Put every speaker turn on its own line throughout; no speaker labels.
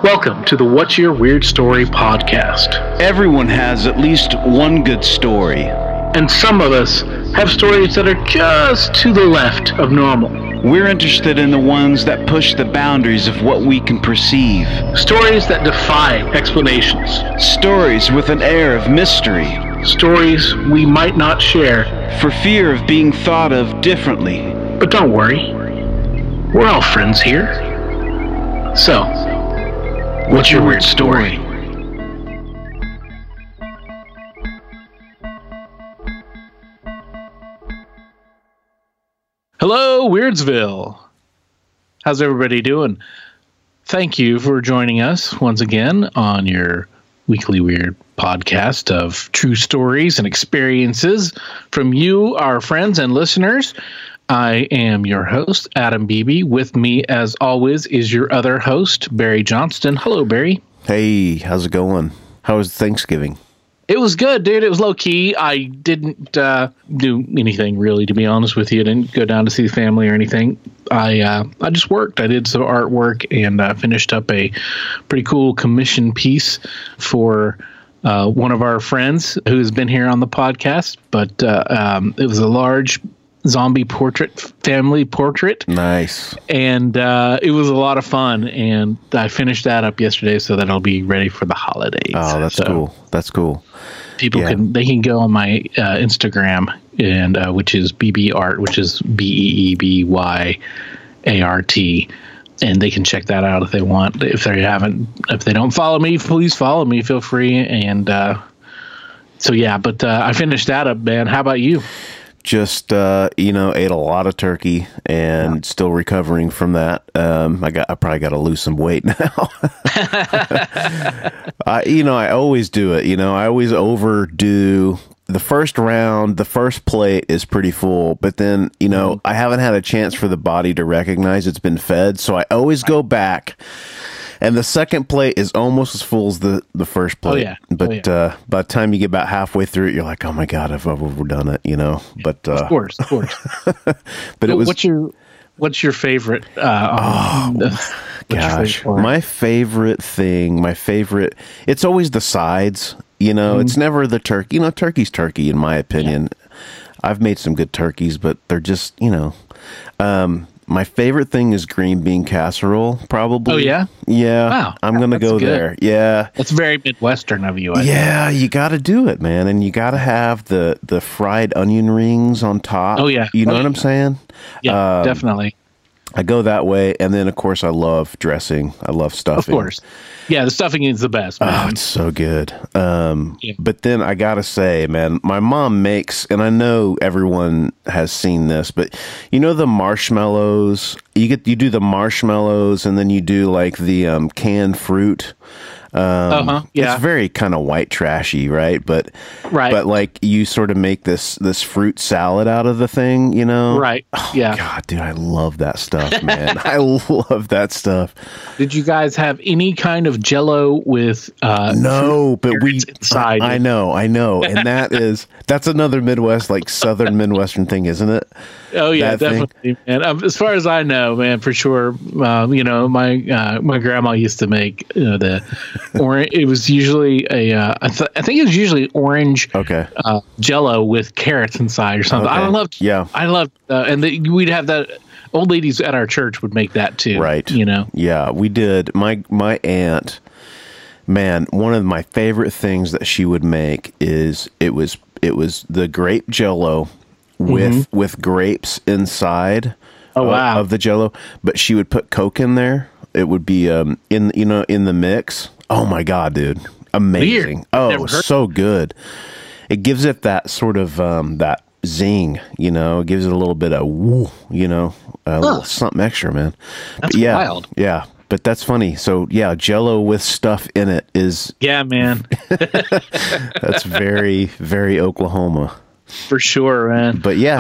Welcome to the What's Your Weird Story podcast.
Everyone has at least one good story.
And some of us have stories that are just to the left of normal.
We're interested in the ones that push the boundaries of what we can perceive.
Stories that defy explanations.
Stories with an air of mystery.
Stories we might not share
for fear of being thought of differently.
But don't worry, we're all friends here. So, what's your weird story? Hello, Weirdsville. How's everybody doing? Thank you for joining us once again on your weekly weird podcast of true stories and experiences from you, our friends and listeners. I am your host, Adam Beebe. With me, as always, is your other host, Barry Johnston. Hello, Barry.
Hey, how's it going? How was Thanksgiving?
It was good, dude. It was low-key. I didn't do anything, really, to be honest with you. I didn't go down to see the family or anything. I just worked. I did some artwork and finished up a pretty cool commission piece for one of our friends who has been here on the podcast. But it was a large zombie family portrait.
Nice.
And it was a lot of fun. And I finished that up yesterday so that it'll be ready for the holidays.
Oh, that's cool. That's cool.
People can go on my Instagram and which is BB Art, which is BEEBYART, and they can check that out if they want. If they don't follow me, please follow me. Feel free. And but I finished that up, man. How about you?
Just ate a lot of turkey and still recovering from that. I probably got to lose some weight now. I always do it. I always overdo the first round. The first plate is pretty full, but then I haven't had a chance for the body to recognize it's been fed, so I always go back. And the second plate is almost as full as the first plate.
Oh, yeah.
But by the time you get about halfway through it, you're like, oh my God, I've overdone it, But
of course.
But it was.
What's your favorite?
Gosh, my favorite thing. It's always the sides. It's never the turkey. Turkey's turkey, in my opinion. Yeah. I've made some good turkeys, but they're just, my favorite thing is green bean casserole, probably.
Oh, yeah?
Yeah.
Wow.
I'm going to go good. There. Yeah.
That's very Midwestern of you, I
think. You got to do it, man. And you got to have the fried onion rings on top.
Oh, yeah.
You know what I'm saying?
Yeah, definitely.
I go that way. And then, of course, I love dressing. I love stuffing.
Of course. Yeah, the stuffing is the best, man.
Oh, it's so good. But then I got to say, man, my mom makes, and I know everyone has seen this, but the marshmallows, you do the marshmallows and then you do like the canned fruit. It's very kind of white trashy, right? But like you sort of make this fruit salad out of the thing,
Right.
Oh,
yeah.
God, dude, I love that stuff, man. I love that stuff.
Did you guys have any kind of Jell-O with
no, but
inside?
I know, and that's another Midwest, like Southern Midwestern thing, isn't it?
Oh yeah, definitely, man. As far as I know, man, for sure. My grandma used to make the orange. It was usually I think it was usually orange.
Okay.
Jell-O with carrots inside or something.
Okay.
I loved, and we'd have that. Old ladies at our church would make that too.
Right. Yeah, we did. My aunt, man, one of my favorite things that she would make is it was the grape Jell-O with grapes inside.
Oh, wow.
Of the Jell-O, but she would put Coke in there. It would be in the mix. Oh my God, dude. Amazing.
Weird.
Oh, so good. It gives it that sort of that zing, it gives it a little bit of woo, a little something extra, man.
That's wild.
Yeah. But that's funny. So yeah, Jell-O with stuff in it is.
Yeah, man.
That's very, very Oklahoma.
For sure, man.
But yeah.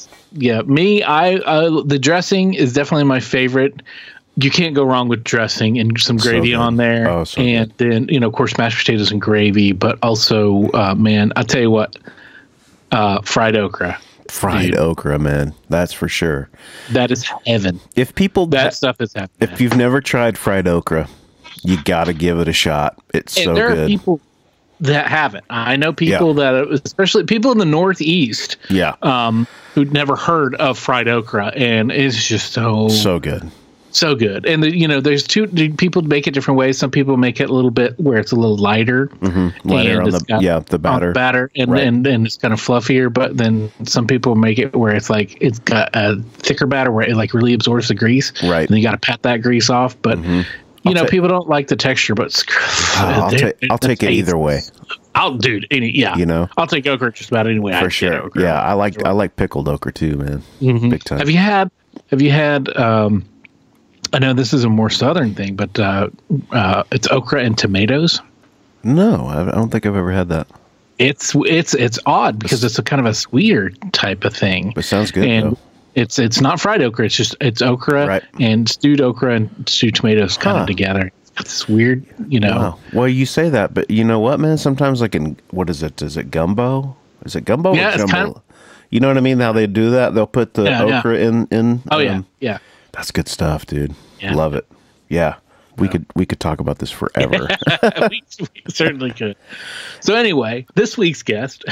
The dressing is definitely my favorite. You can't go wrong with dressing and some gravy on there.
Oh, so
and
good.
Then, of course, mashed potatoes and gravy, but also, man, I'll tell you what, fried okra.
Fried okra, man. That's for sure.
That is heaven.
If people
that stuff is heaven.
If you've never tried fried okra, You got to give it a shot. It's
and
so
there
good.
are people that haven't. I know people that, especially people in the Northeast, who'd never heard of fried okra, and it's just so
good.
So good. And, there's people make it different ways. Some people make it a little bit where it's a little lighter.
Mm-hmm. Lighter on the batter.
And it's kind of fluffier. But then some people make it where it's like it's got a thicker batter where it like really absorbs the grease.
Right.
And you got to pat that grease off. But, people don't like the texture, but
I'll take it either way. I'll
take okra just about any way.
For sure. Yeah. I like pickled okra too, man.
Mm-hmm.
Big time.
Have you had, I know this is a more southern thing, but it's okra and tomatoes.
No, I don't think I've ever had that.
It's odd because it's a kind of a sweeter type of thing.
But sounds good.
And
though.
It's not fried okra. It's okra and stewed okra and stewed tomatoes kind of together. It's weird,
Wow. Well, you say that, but you know what, man? Sometimes like what is it? Is it gumbo? Is it gumbo?
Yeah,
or jumbo?
it's kind of,
you know what I mean? How they do that? They'll put the okra in.
Oh yeah.
That's good stuff, dude.
Yeah.
Love it. Yeah. We could talk about this forever.
we certainly could. So anyway, this week's guest,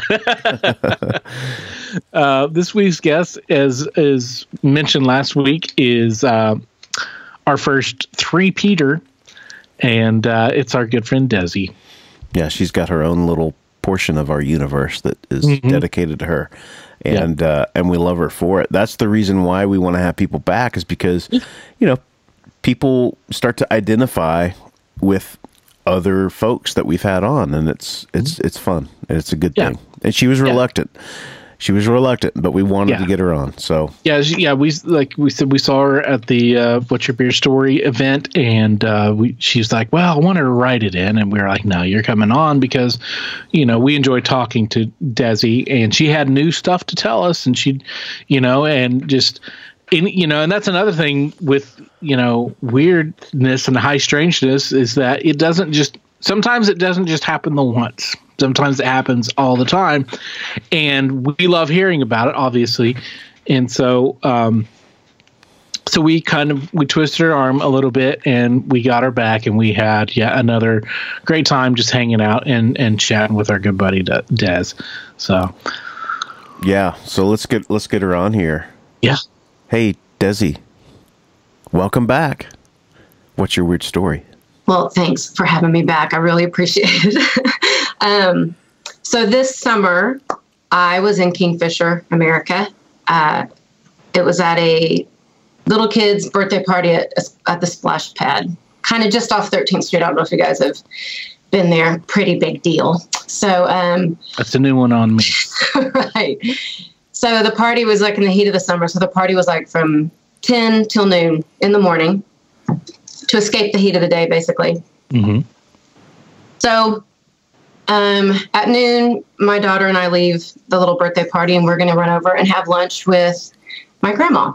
as mentioned last week, is our first three-peater, and it's our good friend Desi.
Yeah, she's got her own little portion of our universe that is dedicated to her. And we love her for it. That's the reason why we want to have people back, is because, people start to identify with other folks that we've had on, and it's fun and it's a good thing. And she was reluctant. She was reluctant, but we wanted to get her on. So
we said we saw her at the What's Your Beer Story event, and she's like, well, I wanted to write it in, and we were like, no, you're coming on because we enjoy talking to Desi, and she had new stuff to tell us, and she and that's another thing with weirdness and high strangeness, is that sometimes it doesn't just happen the once. Sometimes it happens all the time, and we love hearing about it, obviously. And so, we twisted her arm a little bit, and we got her back, and we had yet another great time just hanging out and chatting with our good buddy Des. So,
so let's get her on here.
Yeah.
Hey, Desi, welcome back. What's your weird story?
Well, thanks for having me back. I really appreciate it. So this summer, I was in Kingfisher, America. It was at a little kid's birthday party at the Splash Pad, kind of just off 13th Street. I don't know if you guys have been there. Pretty big deal. So
that's a new one on me.
Right. So the party was like in the heat of the summer. So the party was like from 10 till noon in the morning to escape the heat of the day, basically.
Mm-hmm.
So at noon, my daughter and I leave the little birthday party, and we're going to run over and have lunch with my grandma.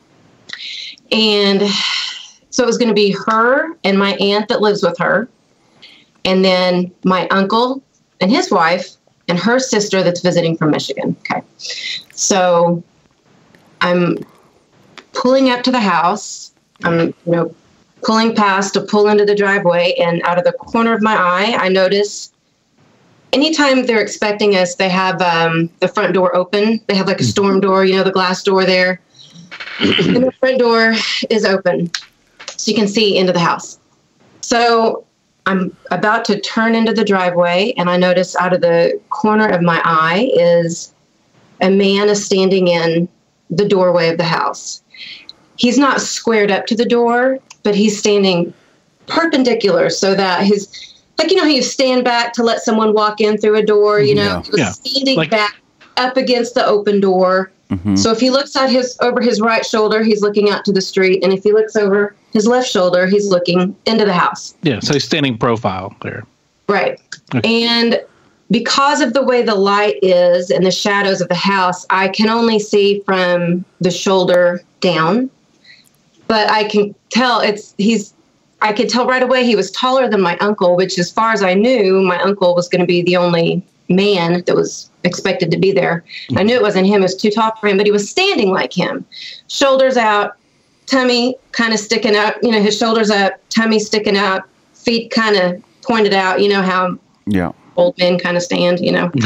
And so it was going to be her and my aunt that lives with her, and then my uncle and his wife and her sister that's visiting from Michigan. Okay. So I'm pulling up to the house. I'm, pulling past to pull into the driveway, and out of the corner of my eye, I notice anytime they're expecting us, they have the front door open. They have like a storm door, the glass door there. And the front door is open, so you can see into the house. So I'm about to turn into the driveway, and I notice out of the corner of my eye is a man is standing in the doorway of the house. He's not squared up to the door, but he's standing perpendicular so that his, how you stand back to let someone walk in through a door, he was standing back up against the open door. Mm-hmm. So if he looks at over his right shoulder, he's looking out to the street. And if he looks over his left shoulder, he's looking into the house.
Yeah. So he's standing profile there.
Right. Okay. And because of the way the light is and the shadows of the house, I can only see from the shoulder down. But I can tell I could tell right away he was taller than my uncle, which as far as I knew, my uncle was going to be the only man that was expected to be there. I knew it wasn't him. It was too tall for him, but he was standing like him. Shoulders out, tummy kind of sticking out, his shoulders up, tummy sticking out, feet kind of pointed out. You know how old men kind of stand, you know.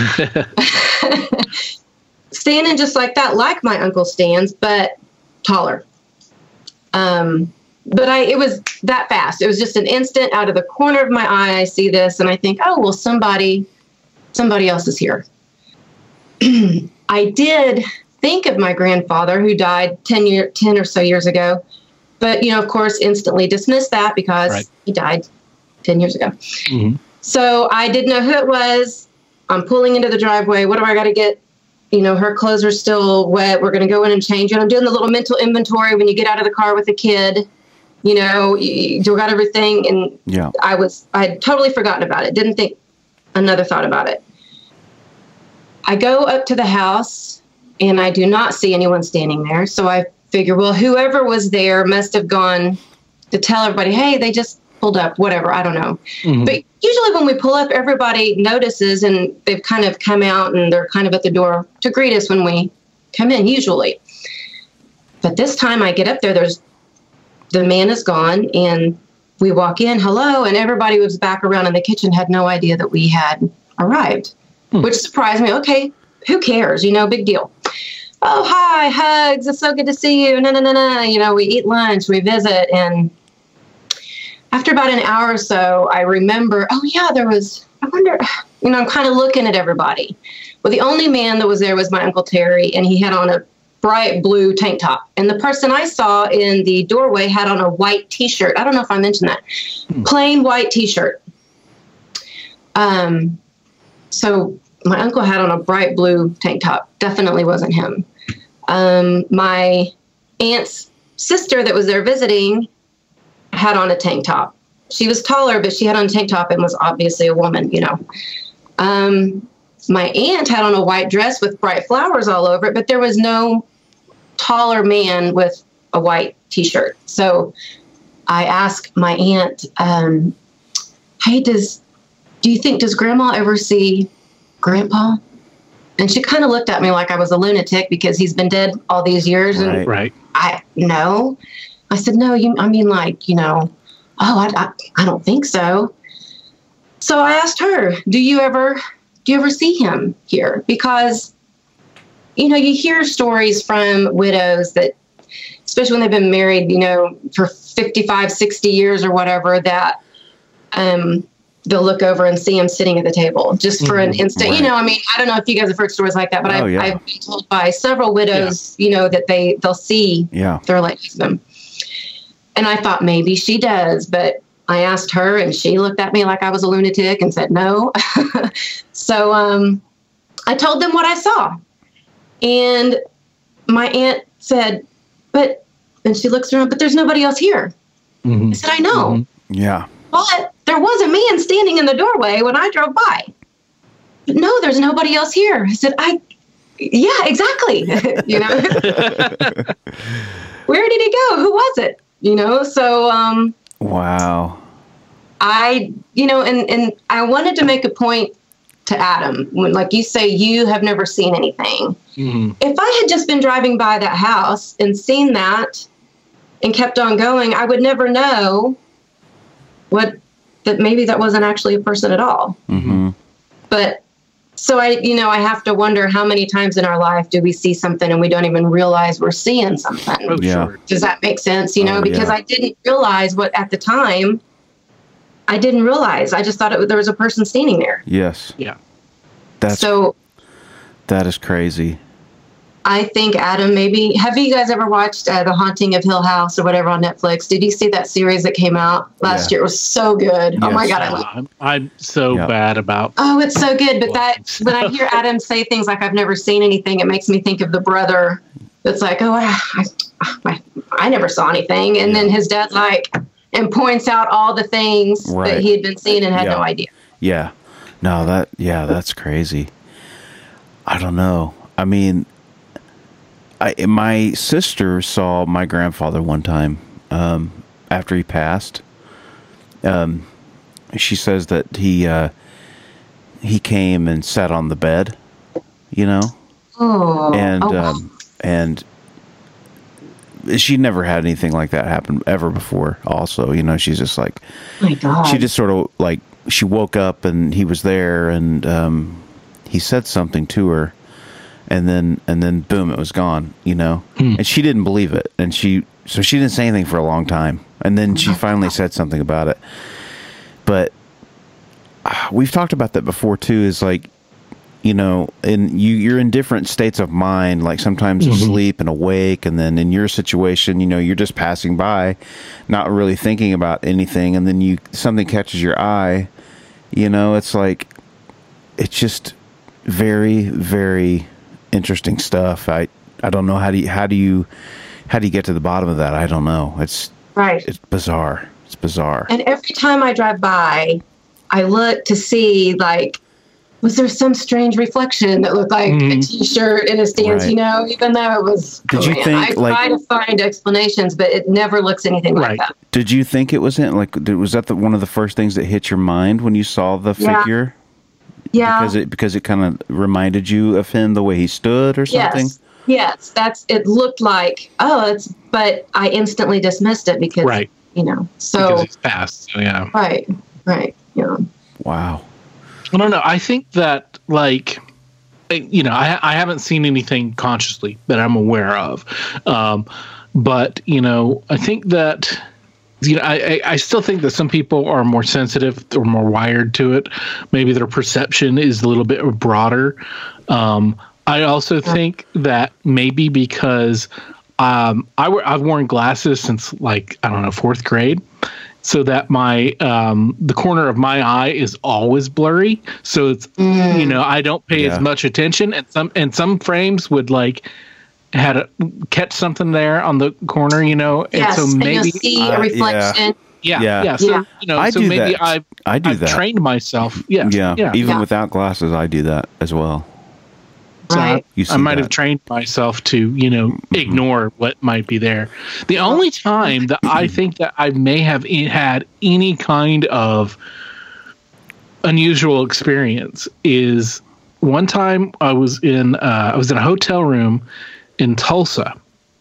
Standing just like that, like my uncle stands, but taller. But it was that fast. It was just an instant. Out of the corner of my eye, I see this, and I think, oh, well, somebody else is here. I did think of my grandfather, who died 10 or so years ago, but, you know, of course, instantly dismissed that because he died 10 years ago. Mm-hmm. So I didn't know who it was. I'm pulling into the driveway. What do I got to get? You know, her clothes are still wet. We're going to go in and change. And I'm doing the little mental inventory when you get out of the car with a kid. You know, you got everything. And I had totally forgotten about it. Didn't think another thought about it. I go up to the house and I do not see anyone standing there. So I figure, well, whoever was there must have gone to tell everybody, hey, they just pulled up, whatever. I don't know. Mm-hmm. But usually when we pull up, everybody notices and they've kind of come out and they're kind of at the door to greet us when we come in, usually. But this time I get up there, the man is gone, and we walk in, hello, and everybody was back around in the kitchen, had no idea that we had arrived, which surprised me. Okay, who cares? You know, big deal. Oh, hi, hugs. It's so good to see you. No. You know, we eat lunch, we visit, and after about an hour or so, I remember, oh, yeah, I wonder, you know, I'm kind of looking at everybody. Well, the only man that was there was my Uncle Terry, and he had on a bright blue tank top. And the person I saw in the doorway had on a white T-shirt. I don't know if I mentioned that. Plain white T-shirt. So my uncle had on a bright blue tank top. Definitely wasn't him. My aunt's sister that was there visiting had on a tank top. She was taller, but she had on a tank top and was obviously a woman, you know. My aunt had on a white dress with bright flowers all over it, but there was no taller man with a white T-shirt. So I asked my aunt, hey, does Grandma ever see Grandpa? And she kind of looked at me like I was a lunatic because he's been dead all these years.
Right.
No. I said, no, I don't think so. So I asked her, do you ever see him here? Because, you know, you hear stories from widows that, especially when they've been married, you know, for 55, 60 years or whatever, that they'll look over and see him sitting at the table just for an instant. Right. You know, I mean, I don't know if you guys have heard stories like that, but I've been told by several widows, you know, that they'll see their late husband. And I thought maybe she does, but I asked her and she looked at me like I was a lunatic and said no. So I told them what I saw. And my aunt said, and she looks around, but there's nobody else here. Mm-hmm. I said, I know.
Mm-hmm. Yeah.
But there was a man standing in the doorway when I drove by. But no, there's nobody else here. I said, yeah, exactly. You know, where did he go? Who was it? You know, so,
wow.
And I wanted to make a point to Adam when, like you say, you have never seen anything. Mm-hmm. If I had just been driving by that house and seen that and kept on going, I would never know that maybe that wasn't actually a person at all. Mm-hmm. But so I have to wonder how many times in our life do we see something and we don't even realize we're seeing something.
Oh, yeah. Sure.
Does that make sense? You know, because I didn't realize what at the time. I didn't realize. I just thought there was a person standing there.
Yes.
Yeah.
That is crazy.
I think, Adam, maybe, have you guys ever watched The Haunting of Hill House or whatever on Netflix? Did you see that series that came out last year? It was so good. Yes. Oh my God.
I'm so bad about.
Oh, it's so good. But when I hear Adam say things like, I've never seen anything, it makes me think of the brother that's like, oh, I never saw anything. And then his dad's like, and points out all the things that he had been seeing and had no idea.
Yeah. No, that's crazy. I don't know. I mean, my sister saw my grandfather one time after he passed. She says that he came and sat on the bed, you know?
Oh.
And she never had anything like that happen ever before. Also, you know, she's just like,
Oh my God.
she just sort of like, she woke up and he was there, and he said something to her, and then boom, it was gone, you know. And she didn't believe it, and she didn't say anything for a long time, and then she finally said something about it. But we've talked about that before too, is like, you know, and you're in different states of mind, like sometimes asleep and awake, and then in your situation, you know, you're just passing by, not really thinking about anything, and then something catches your eye, you know. It's like, it's just very, very interesting stuff. I don't know, how do you get to the bottom of that? I don't know. It's bizarre. It's bizarre.
And every time I drive by, I look to see, like, was there some strange reflection that looked like a T-shirt in a stance, you know, even though it was,
Did you think,
I try to find explanations, but it never looks anything like that.
Did you think it was was that one of the first things that hit your mind when you saw the figure?
Yeah.
Because it kind of reminded you of him, the way he stood or something?
Yes. It looked like, but I instantly dismissed it because, you know, so.
Because he's passed, so yeah.
Right, yeah.
Wow.
I don't know. I think that, like, you know, I haven't seen anything consciously that I'm aware of. But, you know, I think that, you know, I still think that some people are more sensitive or more wired to it. Maybe their perception is a little bit broader. I also think that maybe because I've worn glasses since, like, I don't know, 4th grade. So that my the corner of my eye is always blurry, so it's you know, I don't pay as much attention, and some frames would like catch something there on the corner, you know, and so maybe
and you'll see a reflection.
So you know,
I
so
do
maybe
that.
I've trained myself.
Even without glasses, I do that as well.
So
Right.
I might have trained myself to, you know, ignore what might be there. The only time that I think that I may have had any kind of unusual experience is one time I was in a hotel room in Tulsa,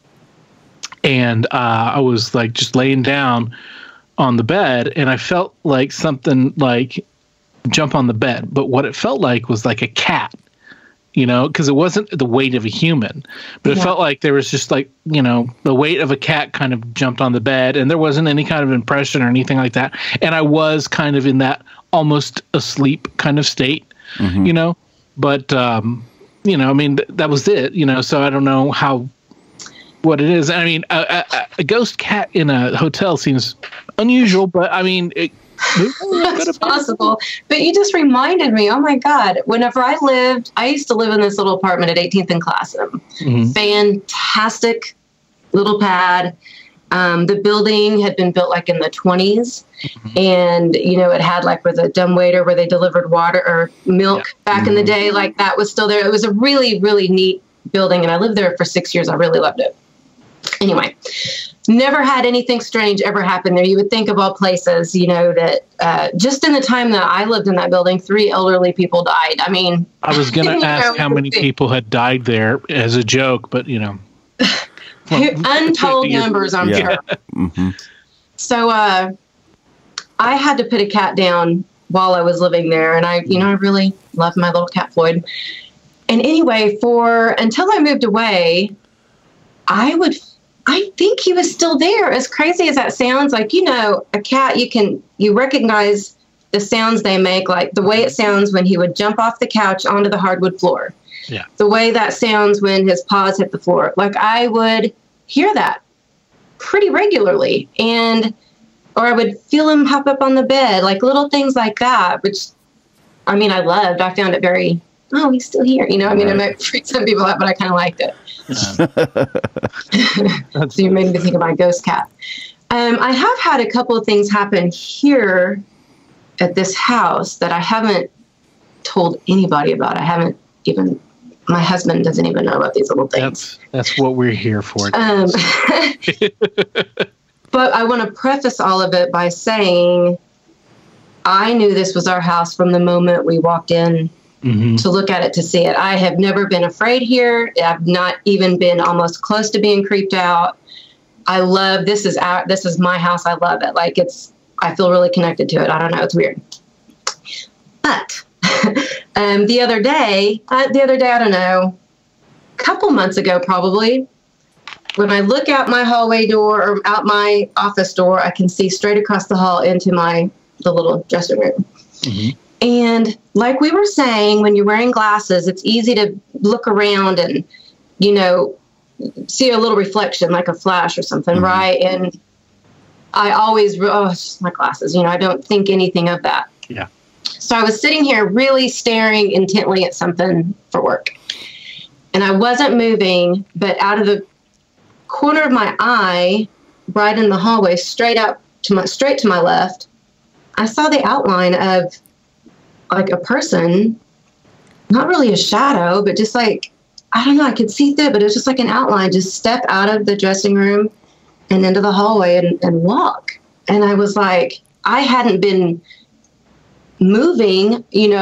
and I was like just laying down on the bed, and I felt like something like jump on the bed, but what it felt like was like a cat. You know, because it wasn't the weight of a human, but it felt like there was just like, you know, the weight of a cat kind of jumped on the bed, and there wasn't any kind of impression or anything like that. And I was kind of in that almost asleep kind of state, you know, but, you know, I mean, that was it, you know, so I don't know what it is. I mean, a ghost cat in a hotel seems unusual, but I mean,
It's possible. But you just reminded me, oh my God, whenever I used to live in this little apartment at 18th and Classam. Fantastic little pad. The building had been built like in the 20s. And, you know, it had like with a dumbwaiter where they delivered water or milk back in the day. Like that was still there. It was a really, really neat building. And I lived there for 6 years. I really loved it. Anyway, never had anything strange ever happen there. You would think of all places, you know, that just in the time that I lived in that building, 3 elderly people died. I mean,
I was going to ask how many people had died there as a joke, but, you know.
Untold numbers, I'm sure. So I had to put a cat down while I was living there. And I really loved my little cat, Floyd. And anyway, until I moved away, I think he was still there. As crazy as that sounds, like, you know, a cat, you recognize the sounds they make, like the way it sounds when he would jump off the couch onto the hardwood floor.
Yeah.
The way that sounds when his paws hit the floor. Like I would hear that pretty regularly, or I would feel him hop up on the bed, like little things like that, which, I mean, I loved. I found it very, he's still here. You know, I mean, it might freak some people out, but I kind of liked it. So you made me think of my ghost cat. I have had a couple of things happen here at this house that I haven't told anybody about. My husband doesn't even know about these little things.
That's what we're here for.
But I want to preface all of it by saying I knew this was our house from the moment we walked in to look at it, to see it. I have never been afraid here. I've not even been almost close to being creeped out. I love, this is my house. I love it. Like I feel really connected to it. I don't know. It's weird. But the other day, I don't know, a couple months ago, probably, when I look out my hallway door or out my office door, I can see straight across the hall into the little dressing room. Mm-hmm. And like we were saying, when you're wearing glasses, it's easy to look around and, see a little reflection, like a flash or something, mm-hmm. right? And I always, it's just my glasses, I don't think anything of that.
Yeah.
So I was sitting here really staring intently at something for work. And I wasn't moving, but out of the corner of my eye, right in the hallway, straight to my left, I saw the outline of like a person, not really a shadow, but just like, I don't know, I could see through it, but it was just like an outline, just step out of the dressing room and into the hallway and walk. And I was like, I hadn't been moving,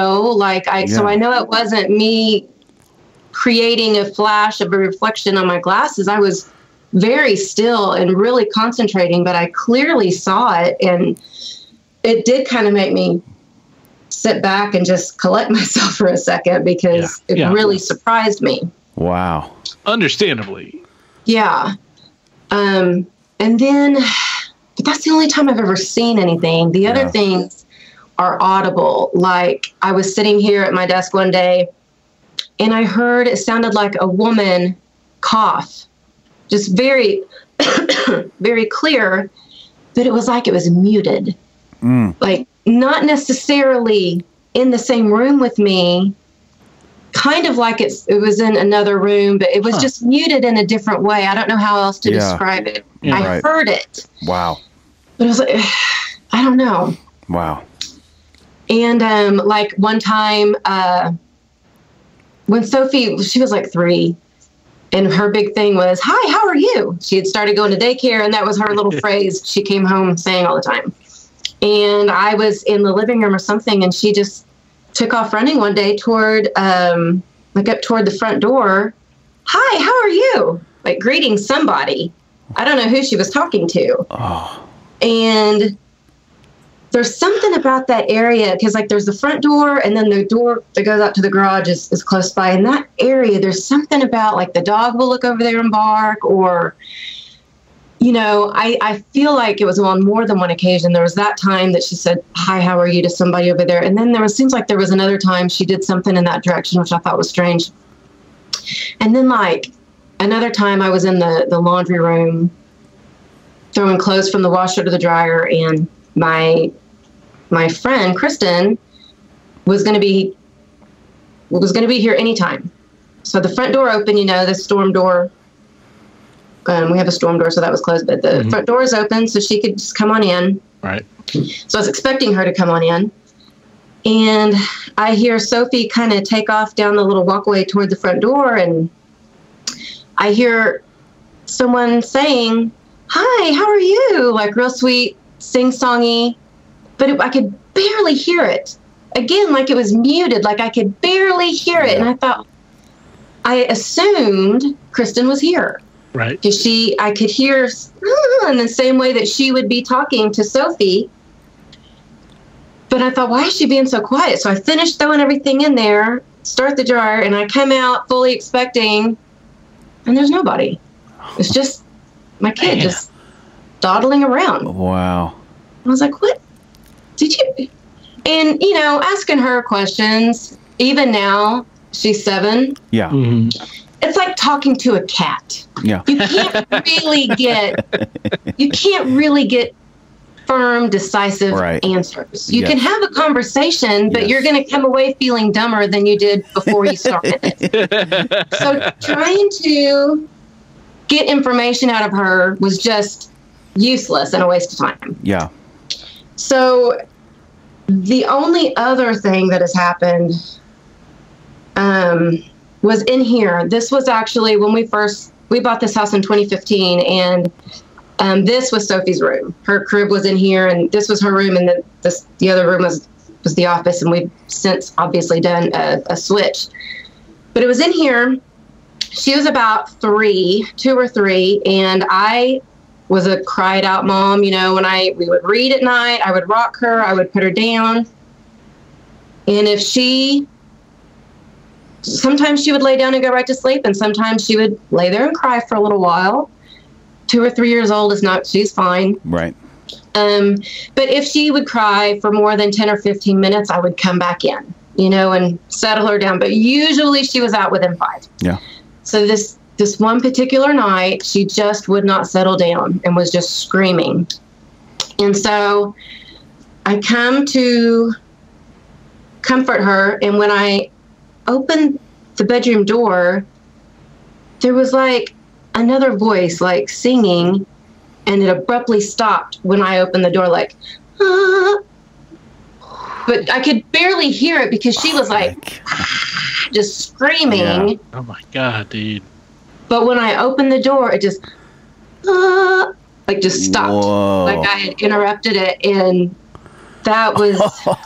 so I know it wasn't me creating a flash of a reflection on my glasses. I was very still and really concentrating, but I clearly saw it. And it did kind of make me sit back and just collect myself for a second because it really surprised me.
Wow.
Understandably.
Yeah. And then, but that's the only time I've ever seen anything. The other things are audible. Like I was sitting here at my desk one day and I heard it sounded like a woman cough, just very, very clear, but it was like it was muted. Like not necessarily in the same room with me, kind of like it was in another room, but it was just muted in a different way. I don't know how else to describe it.
Yeah,
I heard it.
Wow.
But it was like, I don't know.
Wow.
And like one time when Sophie, she was like 3, and her big thing was, "Hi, how are you?" She had started going to daycare, and that was her little phrase she came home saying all the time. And I was in the living room or something, and she just took off running one day toward, up toward the front door. "Hi, how are you?" Like greeting somebody. I don't know who she was talking to.
Oh.
And there's something about that area, because like there's the front door and then the door that goes out to the garage is close by. In that area, there's something about like the dog will look over there and bark, or, I feel like it was on more than one occasion. There was that time that she said, "Hi, how are you?" to somebody over there. And then seems like there was another time she did something in that direction, which I thought was strange. And then like another time I was in the laundry room throwing clothes from the washer to the dryer, and my friend Kristen was going to be here anytime. So the front door open, the storm door. We have a storm door, so that was closed, but the front door is open, so she could just come on in.
Right.
So I was expecting her to come on in, and I hear Sophie kind of take off down the little walkway toward the front door, and I hear someone saying, "Hi, how are you?" Like real sweet, sing-songy, but I could barely hear it. Again, like it was muted, like I could barely hear it. And I assumed Kristen was here.
Right.
Because I could hear in the same way that she would be talking to Sophie. But I thought, why is she being so quiet? So I finished throwing everything in there, start the jar, and I come out fully expecting, and there's nobody. It's just my kid just dawdling around.
Wow.
I was like, what did you? And, asking her questions, even now, she's 7.
Yeah.
Mm-hmm.
It's like talking to a cat.
Yeah.
You can't really get firm, decisive answers. You can have a conversation, but you're going to come away feeling dumber than you did before you started it. So trying to get information out of her was just useless and a waste of time.
Yeah.
So the only other thing that has happened was in here. This was actually when we bought this house in 2015, and this was Sophie's room. Her crib was in here, and this was her room, and the other room was the office, and we've since obviously done a switch. But it was in here. She was about 2 or 3, and I was a cried out mom. You know, when we would read at night, I would rock her, I would put her down. And if sometimes she would lay down and go right to sleep, and sometimes she would lay there and cry for a little while. 2 or 3 years old she's fine.
Right.
But if she would cry for more than 10 or 15 minutes, I would come back in, you know, and settle her down. But usually she was out within 5.
Yeah.
So this one particular night, she just would not settle down and was just screaming. And so I come to comfort her. And when I opened the bedroom door, there was like another voice like singing, and it abruptly stopped when I opened the door, like, ah. But I could barely hear it because she was like just screaming.
Yeah.
Oh my God, dude.
But when I opened the door, it just like just stopped.
Whoa.
Like I had interrupted it. And that was,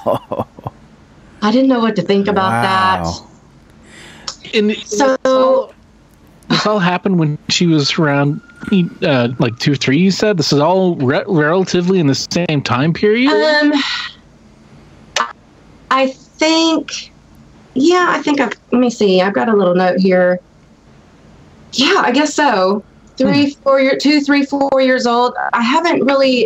I didn't know what to think about
Wow.
that.
And
So
this all happened when she was around like 2 or 3, you said? This is all relatively in the same time period?
I think let me see. I've got a little note here. Yeah, I guess so. 2, 3, 4 years old. I haven't really,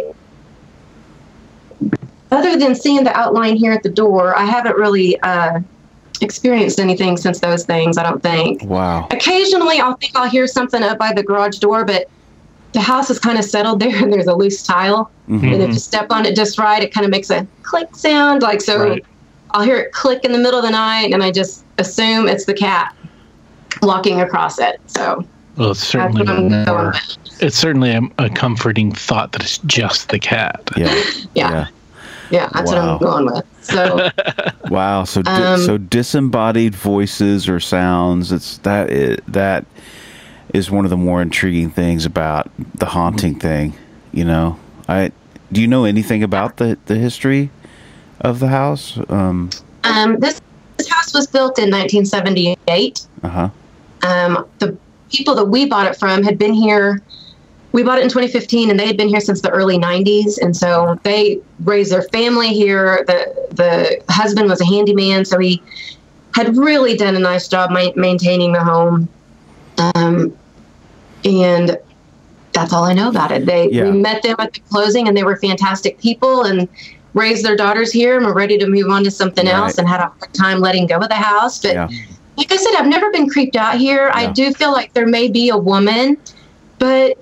other than seeing the outline here at the door, I haven't really experienced anything since those things, I don't think.
Wow.
Occasionally I'll hear something up by the garage door, but the house is kind of settled there and there's a loose tile.
Mm-hmm.
And if you step on it just right, it kind of makes a click sound. Like, so
Right.
I'll hear it click in the middle of the night and I just assume it's the cat walking across it. So
Well, it's certainly
that's what I'm going with.
it's certainly a comforting thought that it's just the cat.
Yeah.
Yeah, that's what I'm going with. So
Wow. So so disembodied voices or sounds. That is one of the more intriguing things about the haunting thing. You know, do you know anything about the history of the house?
This house was built in 1978. The people that we bought it from had been here. We bought it in 2015, and they had been here since the early 90s. And so they raised their family here. The husband was a handyman, so he had really done a nice job maintaining the home. And that's all I know about it. We met them at the closing, and they were fantastic people and raised their daughters here and were ready to move on to something else and had a hard time letting go of the house. But like I said, I've never been creeped out here. I do feel like there may be a woman, but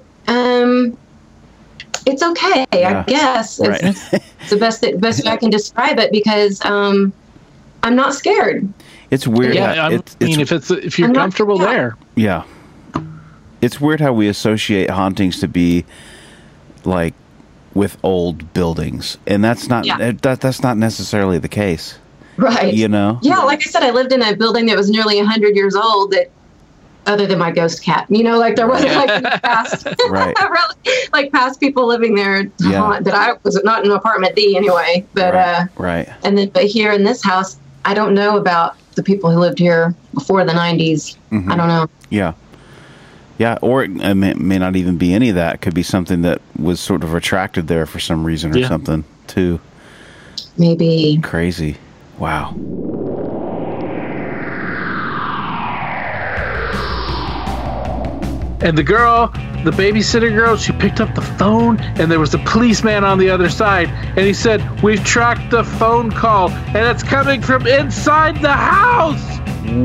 it's okay, I guess. It's the best way I can describe it, because I'm not scared.
It's weird.
Yeah, if you're comfortable there.
Yeah. It's weird how we associate hauntings to be like with old buildings, and that's not that's not necessarily the case.
Right.
You know?
Yeah, like I said, I lived in a building that was nearly 100 years old, that other than my ghost cat, you know, like there wasn't like in the past, like past people living there to haunt, that I was not in apartment D anyway. But but here in this house, I don't know about the people who lived here before the 90s. I don't know.
Yeah, or it may not even be any of that. It could be something that was sort of attracted there for some reason or something, too.
Maybe.
Crazy. Wow.
And the girl, the babysitter girl, she picked up the phone, and there was a policeman on the other side, and he said, "We've tracked the phone call, and it's coming from inside the house."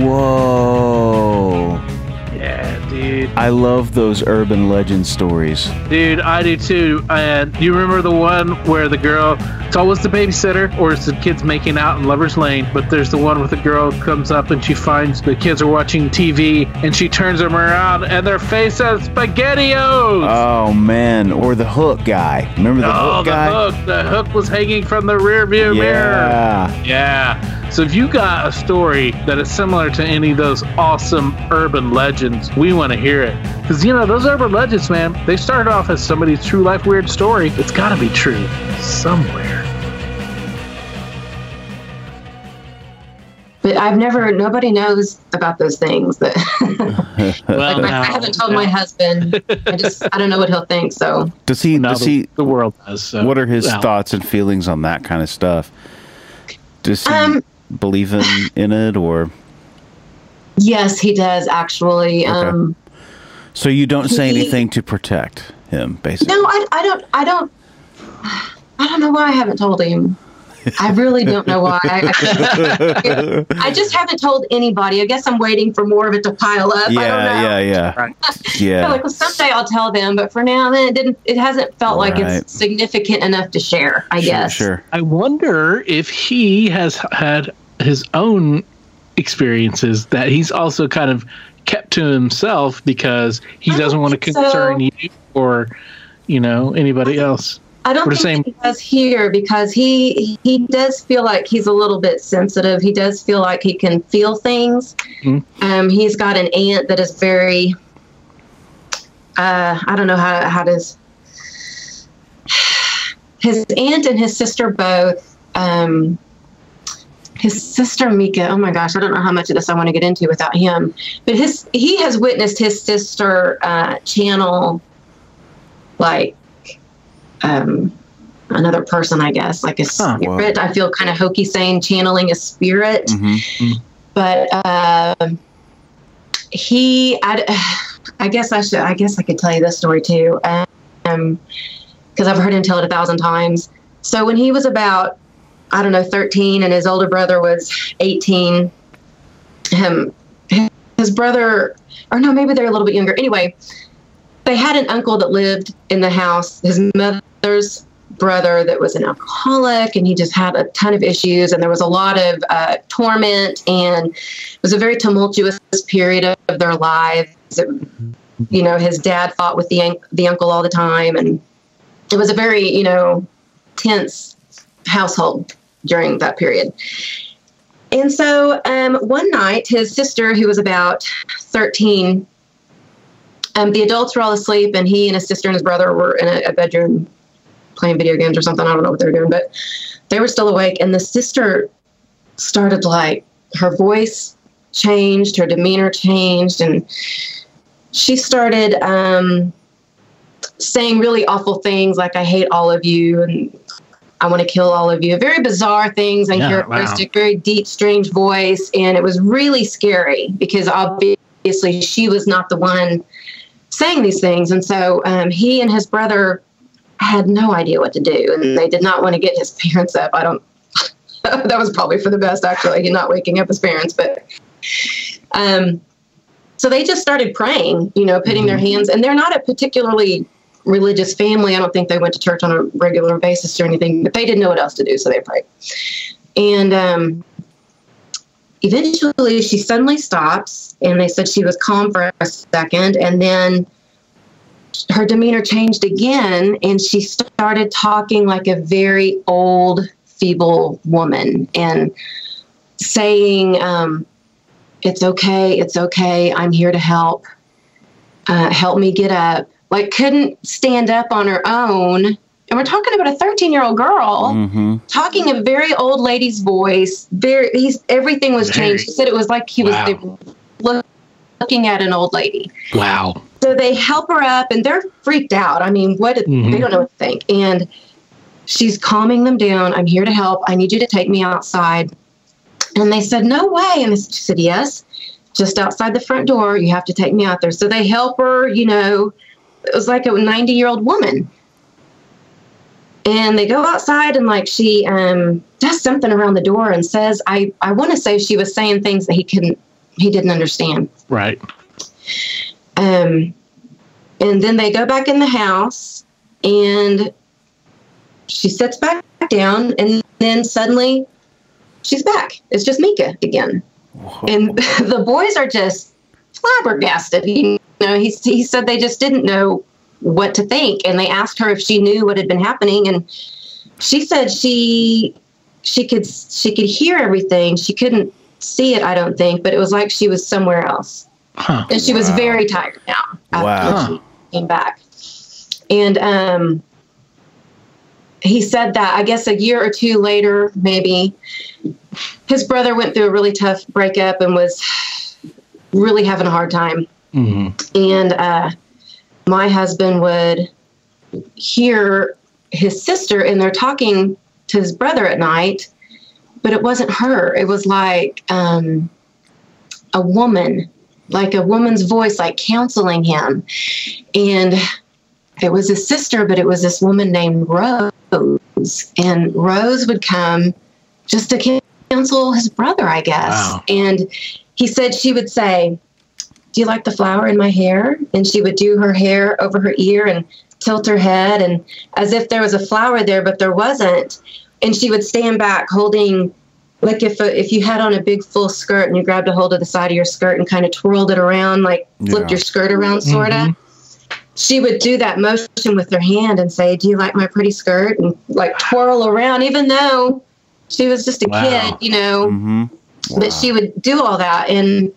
Whoa.
Yeah, dude.
I love those urban legend stories.
Dude, I do too. And you remember the one where the girl, it's always the babysitter or it's the kids making out in Lover's Lane, but there's the one with the girl comes up and she finds the kids are watching TV and she turns them around and their face has SpaghettiOs.
Oh, man. Or the Hook guy. Remember the Hook guy?
The hook was hanging from the rear view mirror. Yeah. So if you got a story that is similar to any of those awesome urban legends, we want to hear it. Because, you know, those urban legends, man, they started off as somebody's true life weird story. It's got to be true somewhere.
But But nobody knows about those things. That
Well,
I haven't told my husband. I don't know what he'll think. So
does he? The
world does. So,
what are his thoughts and feelings on that kind of stuff? Does he believe in it, or? Yes,
he does actually.
Okay. So you don't say anything to protect him, basically?
No, I don't know why I haven't told him. I really don't know why. I just haven't told anybody. I guess I'm waiting for more of it to pile up.
Yeah,
I don't know.
Yeah.
Like, well, someday I'll tell them, but for now, it hasn't felt like it's significant enough to share, I guess.
Sure.
I wonder if he has had his own experiences that he's also kind of kept to himself because he doesn't want to concern you or, anybody else.
I don't think he does here because he does feel like he's a little bit sensitive. He does feel like he can feel things. Mm-hmm. He's got an aunt that is very, I don't know how does his aunt and his sister both, his sister Mika, oh my gosh, I don't know how much of this I want to get into without him, but he has witnessed his sister channel like another person, I guess, like a spirit. I feel kind of hokey saying channeling a spirit, but I guess I could tell you this story too, because I've heard him tell it 1,000 times. So when he was about, 13, and his older brother was 18, his brother, or no, maybe they're a little bit younger. Anyway, they had an uncle that lived in the house, his mother's brother, that was an alcoholic, and he just had a ton of issues, and there was a lot of torment, and it was a very tumultuous period of their lives. His dad fought with the uncle all the time, and it was a very, tense household during that period. And so one night, his sister, who was about 13, the adults were all asleep, and he and his sister and his brother were in a bedroom playing video games or something. I don't know what they were doing, but they were still awake. And the sister started, like, her voice changed, her demeanor changed, and she started saying really awful things like, I hate all of you, and I want to kill all of you. Very bizarre things, uncharacteristic, very deep, strange voice. And it was really scary because obviously she was not the one saying these things. And so he and his brother had no idea what to do, and they did not want to get his parents up. That was probably for the best, actually, not waking up his parents. But so they just started praying, putting their hands, and they're not a particularly religious family. I don't think they went to church on a regular basis or anything, but they didn't know what else to do, so they prayed. And eventually she suddenly stops, and they said she was calm for a second, and then her demeanor changed again, and she started talking like a very old, feeble woman and saying, it's okay, I'm here to help. Help me get up. Like, couldn't stand up on her own. And we're talking about a 13-year-old girl talking a very old lady's voice. Everything was changed. She said it was like he was looking at an old lady.
Wow.
So they help her up, and they're freaked out. I mean, they don't know what to think. And she's calming them down. I'm here to help. I need you to take me outside. And they said, no way. And she said, yes, just outside the front door. You have to take me out there. So they help her, it was like a 90-year-old woman. And they go outside, and like she does something around the door and says, I want to say she was saying things that he didn't understand.
Right.
And then they go back in the house, and she sits back down, and then suddenly she's back. It's just Mika again. Whoa. And the boys are just flabbergasted. He said they just didn't know what to think, and they asked her if she knew what had been happening, and she said she could hear everything. She couldn't see it, I don't think, but it was like she was somewhere else. And she was very tired now after she came back. And he said that, I guess, a year or two later, maybe, his brother went through a really tough breakup and was really having a hard time. And my husband would hear his sister, and they're talking to his brother at night, but it wasn't her. It was like a woman, like a woman's voice, like counseling him. And it was his sister, but it was this woman named Rose. And Rose would come just to counsel his brother, I guess.
Wow.
And he said she would say, "Do you like the flower in my hair?" And she would do her hair over her ear and tilt her head, and as if there was a flower there, but there wasn't. And she would stand back holding, like if you had on a big full skirt and you grabbed a hold of the side of your skirt and kind of twirled it around, like flipped your skirt around, sort of. She would do that motion with her hand and say, "Do you like my pretty skirt?" And like twirl around, even though she was just a kid, you know. But she would do all that. And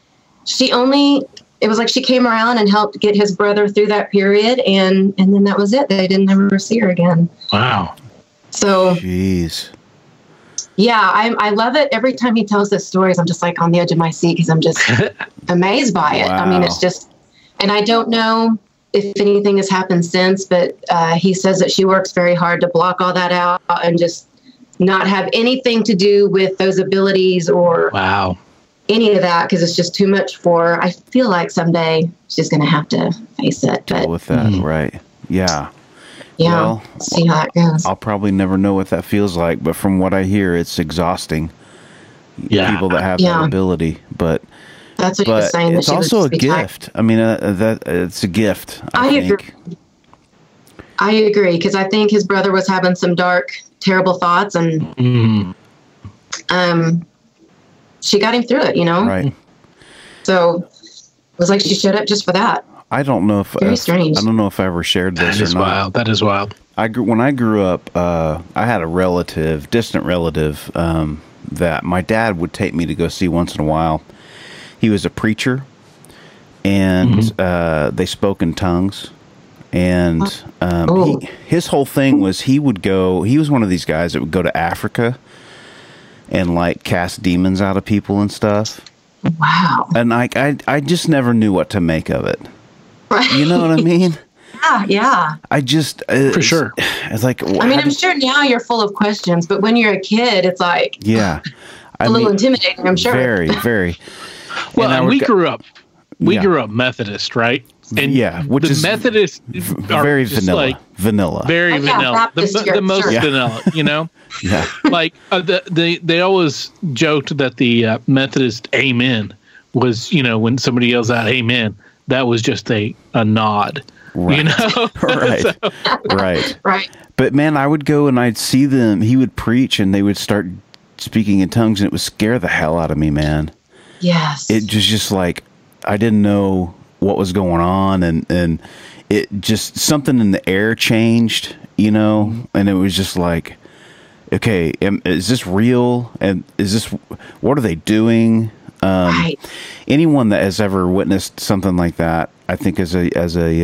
it was like she came around and helped get his brother through that period. And then that was it. They didn't ever see her again.
Wow.
So,
jeez.
Yeah, I love it. Every time he tells those stories, I'm just like on the edge of my seat because I'm just amazed by it.
Wow.
I mean, it's just, and I don't know if anything has happened since, but he says that she works very hard to block all that out and just not have anything to do with those abilities or any of that, because it's just too much for her. I feel like someday she's going to have to face it.
Deal with that, right? Yeah.
Yeah,
well,
see how it goes.
I'll probably never know what that feels like, but from what I hear, it's exhausting.
Yeah.
People that have that ability, but
that's what he was saying.
It's also a gift. I mean, that it's a gift. I think.
Agree. I agree, because I think his brother was having some dark, terrible thoughts, and she got him through it. You know,
right?
So it was like she showed up just for that.
I don't know if
very strange.
I don't know if I ever shared this
or not. Wild. That is wild.
When I grew up, I had a distant relative, that my dad would take me to go see once in a while. He was a preacher, and they spoke in tongues. And his whole thing was he was one of these guys that would go to Africa and like cast demons out of people and stuff.
Wow.
And I just never knew what to make of it.
Right.
You know what I mean?
Yeah.
I just
for sure.
It's like,
I mean, I'm sure now you're full of questions, but when you're a kid, it's like a little intimidating. I'm sure.
Very, very.
Well, and we grew up Methodist, right? And
which is
Methodist
very vanilla,
like,
vanilla,
very vanilla, the most vanilla, you know.
Yeah,
like they always joked that the Methodist amen was, you know, when somebody yells out amen, that was just a nod,
right.
You know,
right.
Right.
But man, I would go and I'd see them. He would preach, and they would start speaking in tongues, and it would scare the hell out of me, man.
Yes,
it just like I didn't know what was going on, and it just something in the air changed, you know, and it was just like, okay, is this real? And what are they doing?
Right.
Anyone that has ever witnessed something like that, I think as a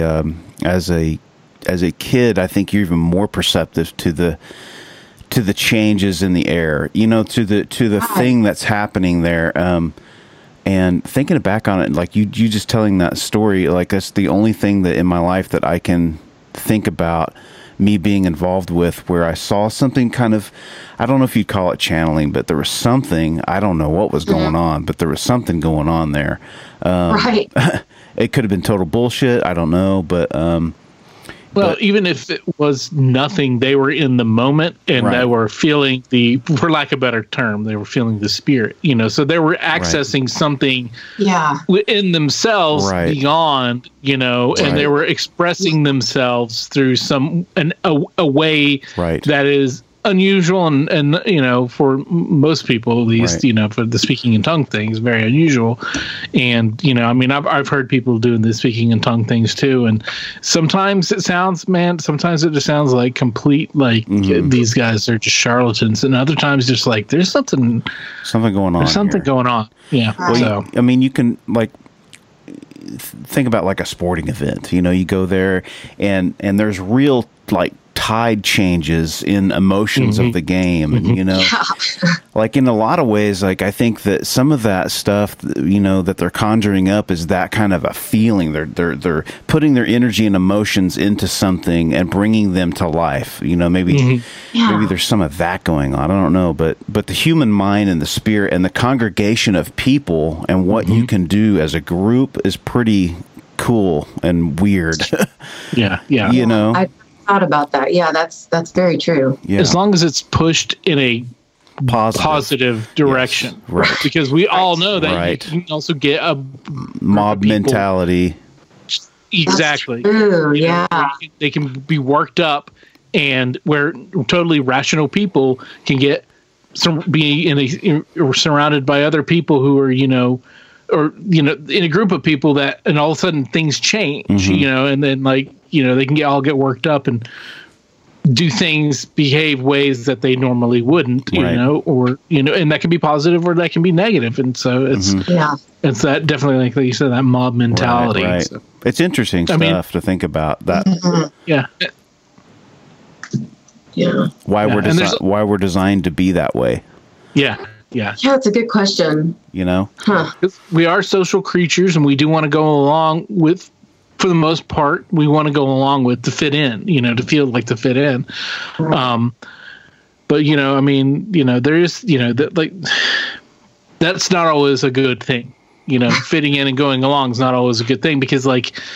kid, I think you're even more perceptive to the changes in the air, you know, to the thing that's happening there. And thinking back on it, like you just telling that story, like that's the only thing that in my life that I can think about me being involved with, where I saw something kind of, I don't know if you'd call it channeling, but there was something, I don't know what was going on, but there was something going on there.
Right.
It could have been total bullshit. I don't know, but
even if it was nothing, they were in the moment, and they were feeling for lack of a better term, they were feeling the spirit, you know, so they were accessing something within themselves beyond, you know, and they were expressing themselves through a way that is unusual and you know, for most people at least, you know, for the speaking in tongue thing is very unusual. And you know, I mean, I've heard people doing the speaking in tongue things too, and sometimes it just sounds like complete, like these guys are just charlatans, and other times just like there's something going on. There's something going on. Yeah.
Well, I mean, you can like think about like a sporting event, you know, you go there and there's real like tide changes in emotions of the game, and like in a lot of ways, like I think that some of that stuff, that they're conjuring up is that kind of a feeling. They're putting their energy and emotions into something and bringing them to life. Maybe there's some of that going on. I don't know, but the human mind and the spirit and the congregation of people and what you can do as a group is pretty cool and weird.
Yeah.
I thought about that. Yeah, that's very true.
Yeah.
As long as it's pushed in a positive direction.
Yes. Right.
Because we all know that you can also get a
mob mentality.
Exactly.
Ooh, yeah.
They can be worked up, and where totally rational people can get or surrounded by other people who are, in a group of people that, and all of a sudden things change, and then they can all get worked up and do things, behave ways that they normally wouldn't, and that can be positive or that can be negative. And so it's that definitely, like you said, that mob mentality.
Right. So, it's interesting stuff to think about that.
Yeah.
Yeah.
Why we're designed to be that way.
Yeah. Yeah.
Yeah, it's a good question.
Huh. We are social creatures, and we do want to go along with, for the most part, we want to go along with to fit in, to feel like to fit in. Right. But, there is, that's not always a good thing. Fitting in and going along is not always a good thing because,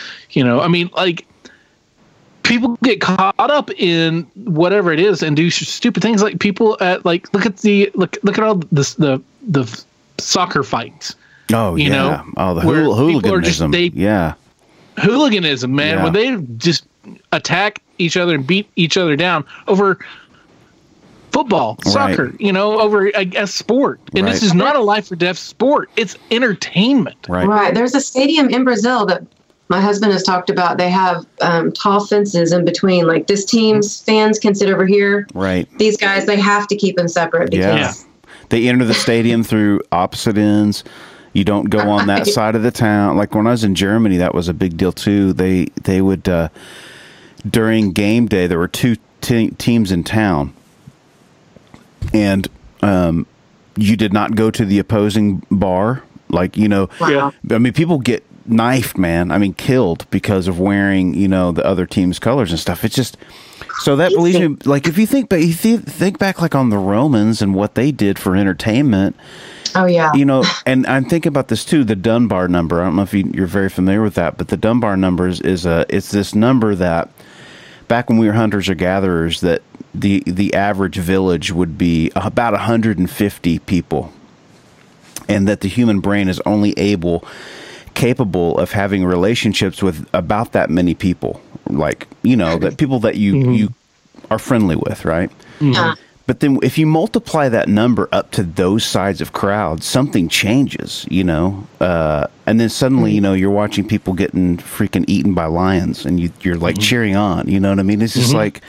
people get caught up in whatever it is and do stupid things. Like people at look at all the soccer fights.
Oh, the hooliganism.
Hooliganism, man.
Yeah.
When they just attack each other and beat each other down over football, soccer, over a sport. And this is not a life or death sport. It's entertainment.
Right. There's a stadium in Brazil that my husband has talked about. They have tall fences in between. Like this team's fans can sit over here.
Right.
These guys, they have to keep them separate because
they enter the stadium through opposite ends. You don't go on that side of the town. Like when I was in Germany, that was a big deal too. They would during game day, there were two teams in town, and you did not go to the opposing bar.
Wow.
I mean, people get knifed, man. I mean, killed because of wearing, the other team's colors and stuff. It's just so that believes me. Like if you think back like on the Romans and what they did for entertainment.
Oh yeah.
And I'm thinking about this too. The Dunbar number. I don't know if you're very familiar with that, but the Dunbar numbers it's this number that back when we were hunters or gatherers, that the average village would be about 150 people, and that the human brain is only capable of having relationships with about that many people, like that people that you are friendly with, right? But then if you multiply that number up to those sides of crowds, something changes, and then suddenly you're watching people getting freaking eaten by lions, and you're like cheering on, you know what I mean? It's just like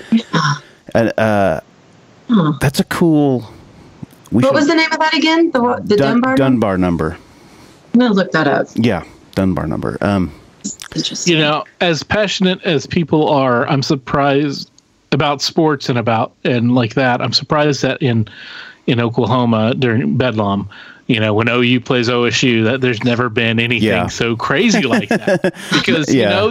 that's a cool.
What was the name of that again? The
Dunbar number.
I'm gonna look that up.
Yeah, Dunbar number.
As passionate as people are, I'm surprised about sports and like that. I'm surprised that in Oklahoma during Bedlam, when OU plays OSU, that there's never been anything so crazy like that. Because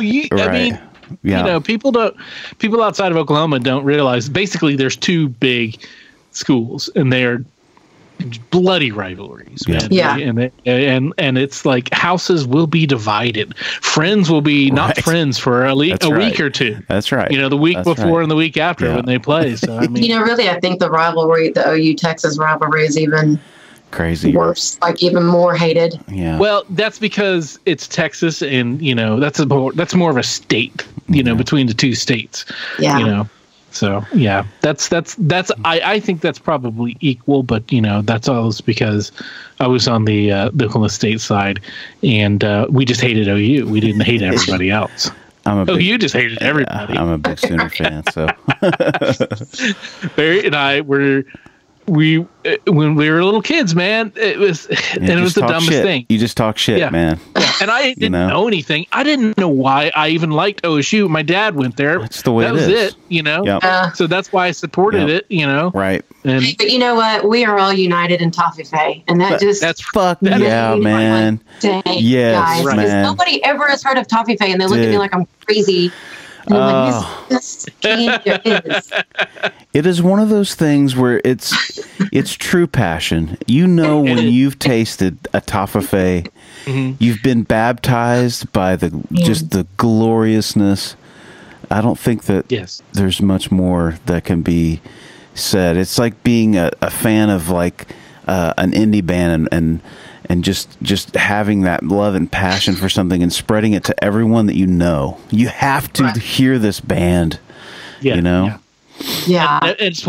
people outside of Oklahoma don't realize basically there's two big schools and they're bloody rivalries, man.
Yeah.
And it's like houses will be divided. Friends will be not friends for a week or two.
That's right.
The week before and the week after when they play. So I mean,
really, I think the rivalry, the OU Texas rivalry, is even
crazy
worse, like even more hated.
Yeah.
Well, that's because it's Texas, and that's more of a state, between the two states.
Yeah.
So yeah, that's I think that's probably equal, but that's always because I was on the Oklahoma State side, and we just hated OU. We didn't hate everybody else. OU just hated everybody.
I'm a big Sooner fan, so
Barry and I were when we were little kids, man, it was the dumbest thing.
You just talk shit, man.
Yeah. And I didn't know anything. I didn't know why I even liked OSU. My dad went there.
That's the way
that was it,
Yep.
So that's why I supported it,
Right.
But you know what? We are all united in Toffee and
that's
man.
Dang,
yes,
guys.
man.
Because nobody ever has heard of Toffee, and they look at me like I'm crazy. And I'm like, this is the best candy there is.
It is one of those things where it's true passion. When you've tasted a toffee, you've been baptized by just the gloriousness. I don't think that there's much more that can be said. It's like being a fan of an indie band and just having that love and passion for something and spreading it to everyone that you know. You have to hear this band.
Yeah.
It's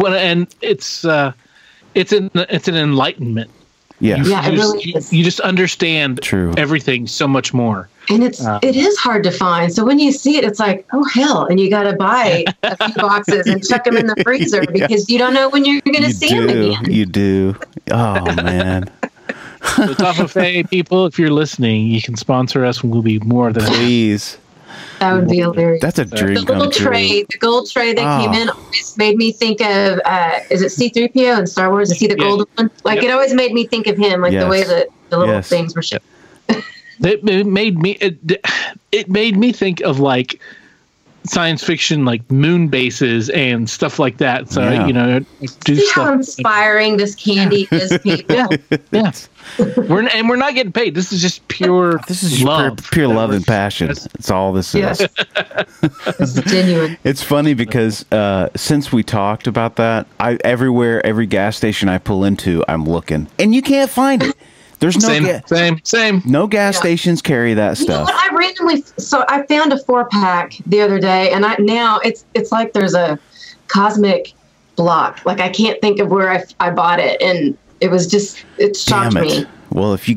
an enlightenment.
Yeah.
It really is.
You just understand everything so much more.
And it is hard to find. So when you see it, it's like, oh hell! And you got to buy a few boxes and chuck them in the freezer because you don't know when you're going to see them again.
You do. Oh man.
So Toffee people, if you're listening, you can sponsor us and we'll be more than
please.
That would be hilarious.
That's a dream
come true. The gold tray that came in always made me think of, is it C-3PO in Star Wars? Is he the golden one? It always made me think of him, the way that the little things were shipped.
It made me think of science fiction, moon bases and stuff like that. So
see how inspiring this candy is, people.
We're not getting paid. This is just pure.
This is love, pure love and passion. It's all this is.
It's genuine.
It's funny because since we talked about that, every gas station I pull into, I'm looking, and you can't find it. There's no
same.
No gas stations carry that stuff.
You know what? I found a 4-pack the other day, and now it's like there's a cosmic block. I can't think of where I bought it, and it was just it shocked me.
Well, if you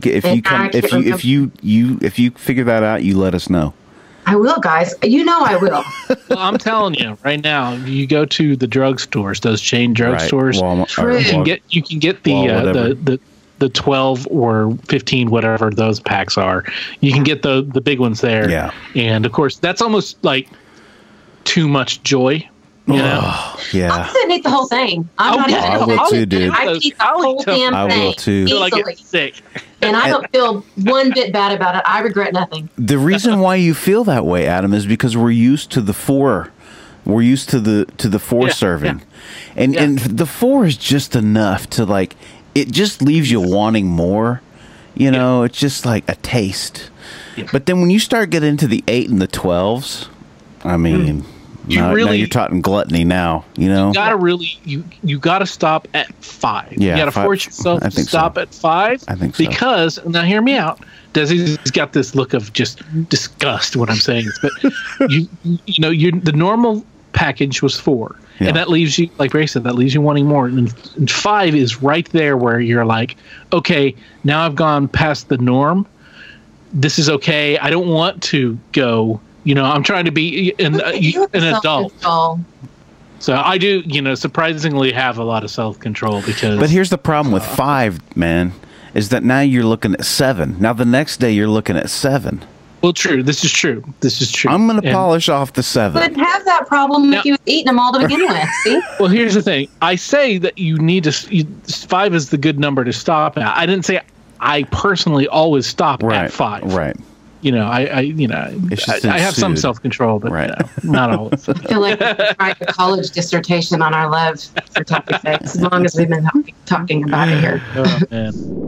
figure that out, you let us know.
I will, guys. I will.
Well, I'm telling you right now, you go to the drugstores, those chain drugstores.
Walmart,
you can get the 12 or 15, whatever those packs are. You can get the big ones there.
Yeah.
And of course, that's almost too much joy.
Yeah.
I'm going to eat the whole thing.
I will too, dude.
I eat the whole damn thing.
I will too.
Until I get sick.
And I don't feel one bit bad about it. I regret nothing.
The reason why you feel that way, Adam, is because we're used to the 4. We're used to the 4 serving. Yeah. And the 4 is just enough to it just leaves you wanting more. It's just like a taste. Yeah. But then when you start getting into the 8 and the 12s, I mean, now you're talking gluttony now, You
gotta stop at 5.
Yeah,
you gotta force yourself to stop at 5.
I think so.
Because, now hear me out, Desi's got this look of just disgust when I'm saying this, but the normal package was 4. Yeah. And that leaves you, like Ray said, that leaves you wanting more. And 5 is right there where you're like, okay, now I've gone past the norm. This is okay. I don't want to go, I'm trying to be an adult. So I do, surprisingly have a lot of self-control because...
But here's the problem with 5, man, is that now you're looking at 7. Now the next day you're looking at 7.
Well, true. This is true.
I'm going to polish off the 7.
But have that problem if you eating them all to begin with. See?
Well, here's the thing. I say that you need to. 5 is the good number to stop at. I didn't say I personally always stop at 5.
Right.
I have some self-control, but not always.
I feel like we're writing a college dissertation on our love for Toffee, as long as we've been talking about it here.
Oh man.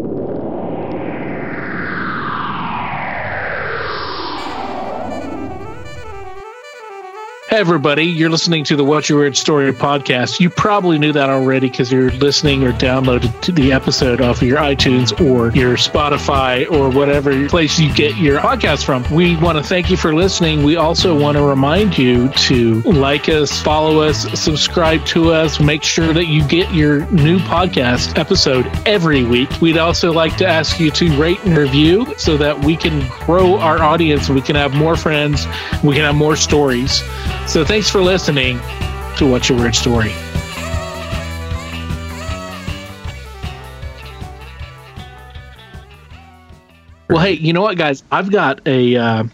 Hey everybody, you're listening to the What's Your Weird Story podcast. You probably knew that already because you're listening or downloaded to the episode off of your iTunes or your Spotify or whatever place you get your podcast from. We want to thank you for listening. We also want to remind you to like us, follow us, subscribe to us, make sure that you get your new podcast episode every week. We'd also like to ask you to rate and review so that we can grow our audience and we can have more friends, we can have more stories. So thanks for listening to What's Your Weird Story. Well, hey, you know what, guys? I've got a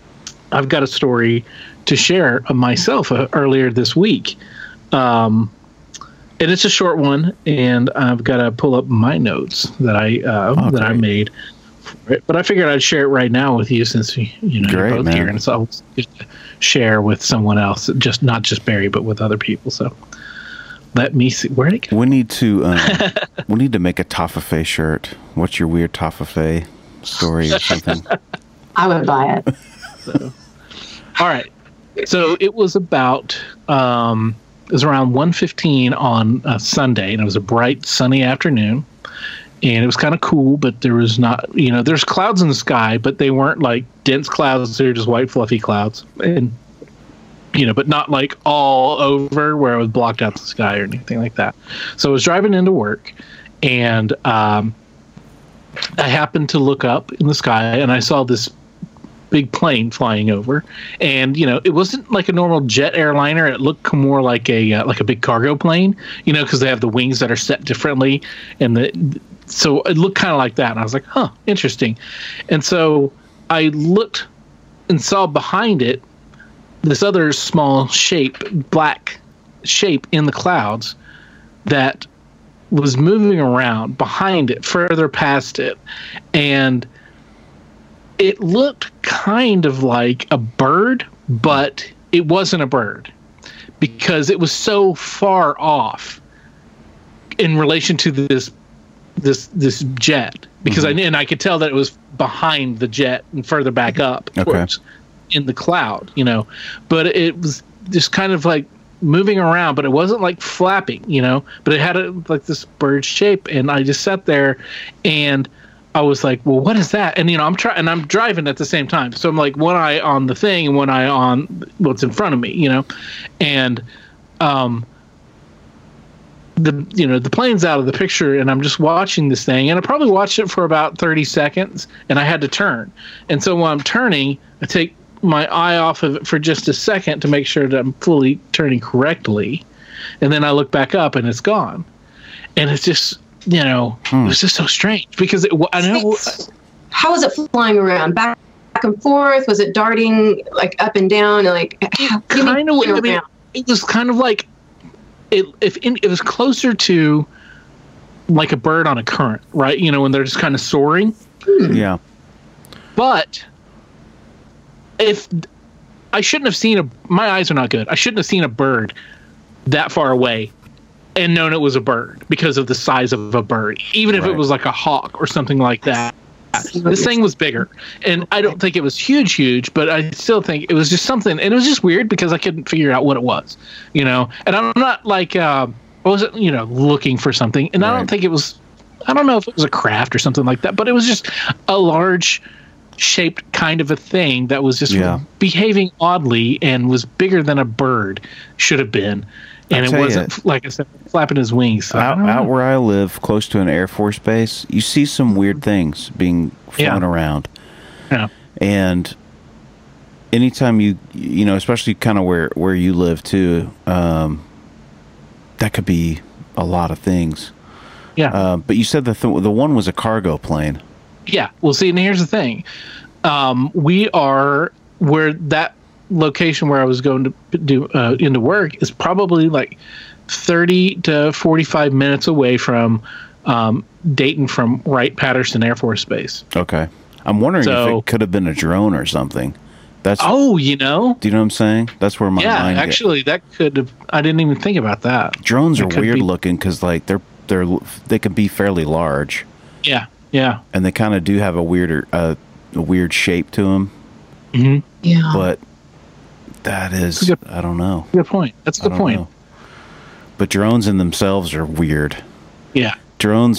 story to share of myself earlier this week. And it's a short one, and I've got to pull up my notes that I made for it. But I figured I'd share it right now with you since you're both here, and it's always good to share with someone else, not just Barry, but with other people. So let me see. Where'd it go?
We need to make a Toffafee shirt. What's your weird Toffafee story or something?
I would buy it.
So, all right. So it was about. It was around 1:15 on a Sunday, and it was a bright, sunny afternoon. And it was kind of cool, but there was not, there's clouds in the sky, but they weren't like dense clouds. They were just white, fluffy clouds. And, but not like all over where it was blocked out the sky or anything like that. So I was driving into work, and I happened to look up in the sky, and I saw this big plane flying over, and it wasn't like a normal jet airliner. It looked more like a big cargo plane, because they have the wings that are set differently, and so it looked kind of like that. And I was like, huh, interesting. And so I looked and saw behind it this other small black shape in the clouds that was moving around behind it, further past it, and it looked kind of like a bird, but it wasn't a bird because it was so far off in relation to this jet. Because I could tell that it was behind the jet and further back up towards in the cloud, But it was just kind of like moving around, but it wasn't like flapping, But it had like this bird shape, and I just sat there and I was like, well, what is that? And I'm driving at the same time, so I'm like one eye on the thing and one eye on what's in front of me, and the plane's out of the picture, and I'm just watching this thing, and I probably watched it for about 30 seconds, and I had to turn, and so when I'm turning, I take my eye off of it for just a second to make sure that I'm fully turning correctly, and then I look back up and it's gone, and it's just. It was just so strange because
how was it flying around, back and forth? Was it darting like up and down? Like
kind of. It was kind of like it was closer to like a bird on a current, right? When they're just kind of soaring.
Yeah.
But if I shouldn't have seen my eyes are not good. I shouldn't have seen a bird that far away and known it was a bird because of the size of a bird, even if it was like a hawk or something like that. This thing was bigger, and I don't think it was huge, but I still think it was just something, and it was just weird because I couldn't figure out what it was, and I'm not like, I wasn't, looking for something, and I don't think it was, I don't know if it was a craft or something like that, but it was just a large shaped kind of a thing that was just behaving oddly and was bigger than a bird should have been. And it wasn't, like I said, flapping his wings. So
out where I live, close to an Air Force base, you see some weird things being flown around. Yeah. And anytime you especially kind of where you live too, that could be a lot of things. Yeah. But you said the one was a cargo plane.
Yeah. Well, see, and here's the thing. We are where that location where I was going to do into work is probably like 30 to 45 minutes away from Dayton from Wright-Patterson Air Force Base.
Okay. I'm wondering if it could have been a drone or something. That's
do you know what
I'm saying? That's where my mind
actually that could have, I didn't even think about that.
Drones are weird looking because like they can be fairly large.
Yeah.
And they kind of do have a weird shape to them.
Mm-hmm.
Yeah.
But that is, I don't know.
Good point. That's a good point.
Know. But drones in themselves are weird.
Yeah.
Drone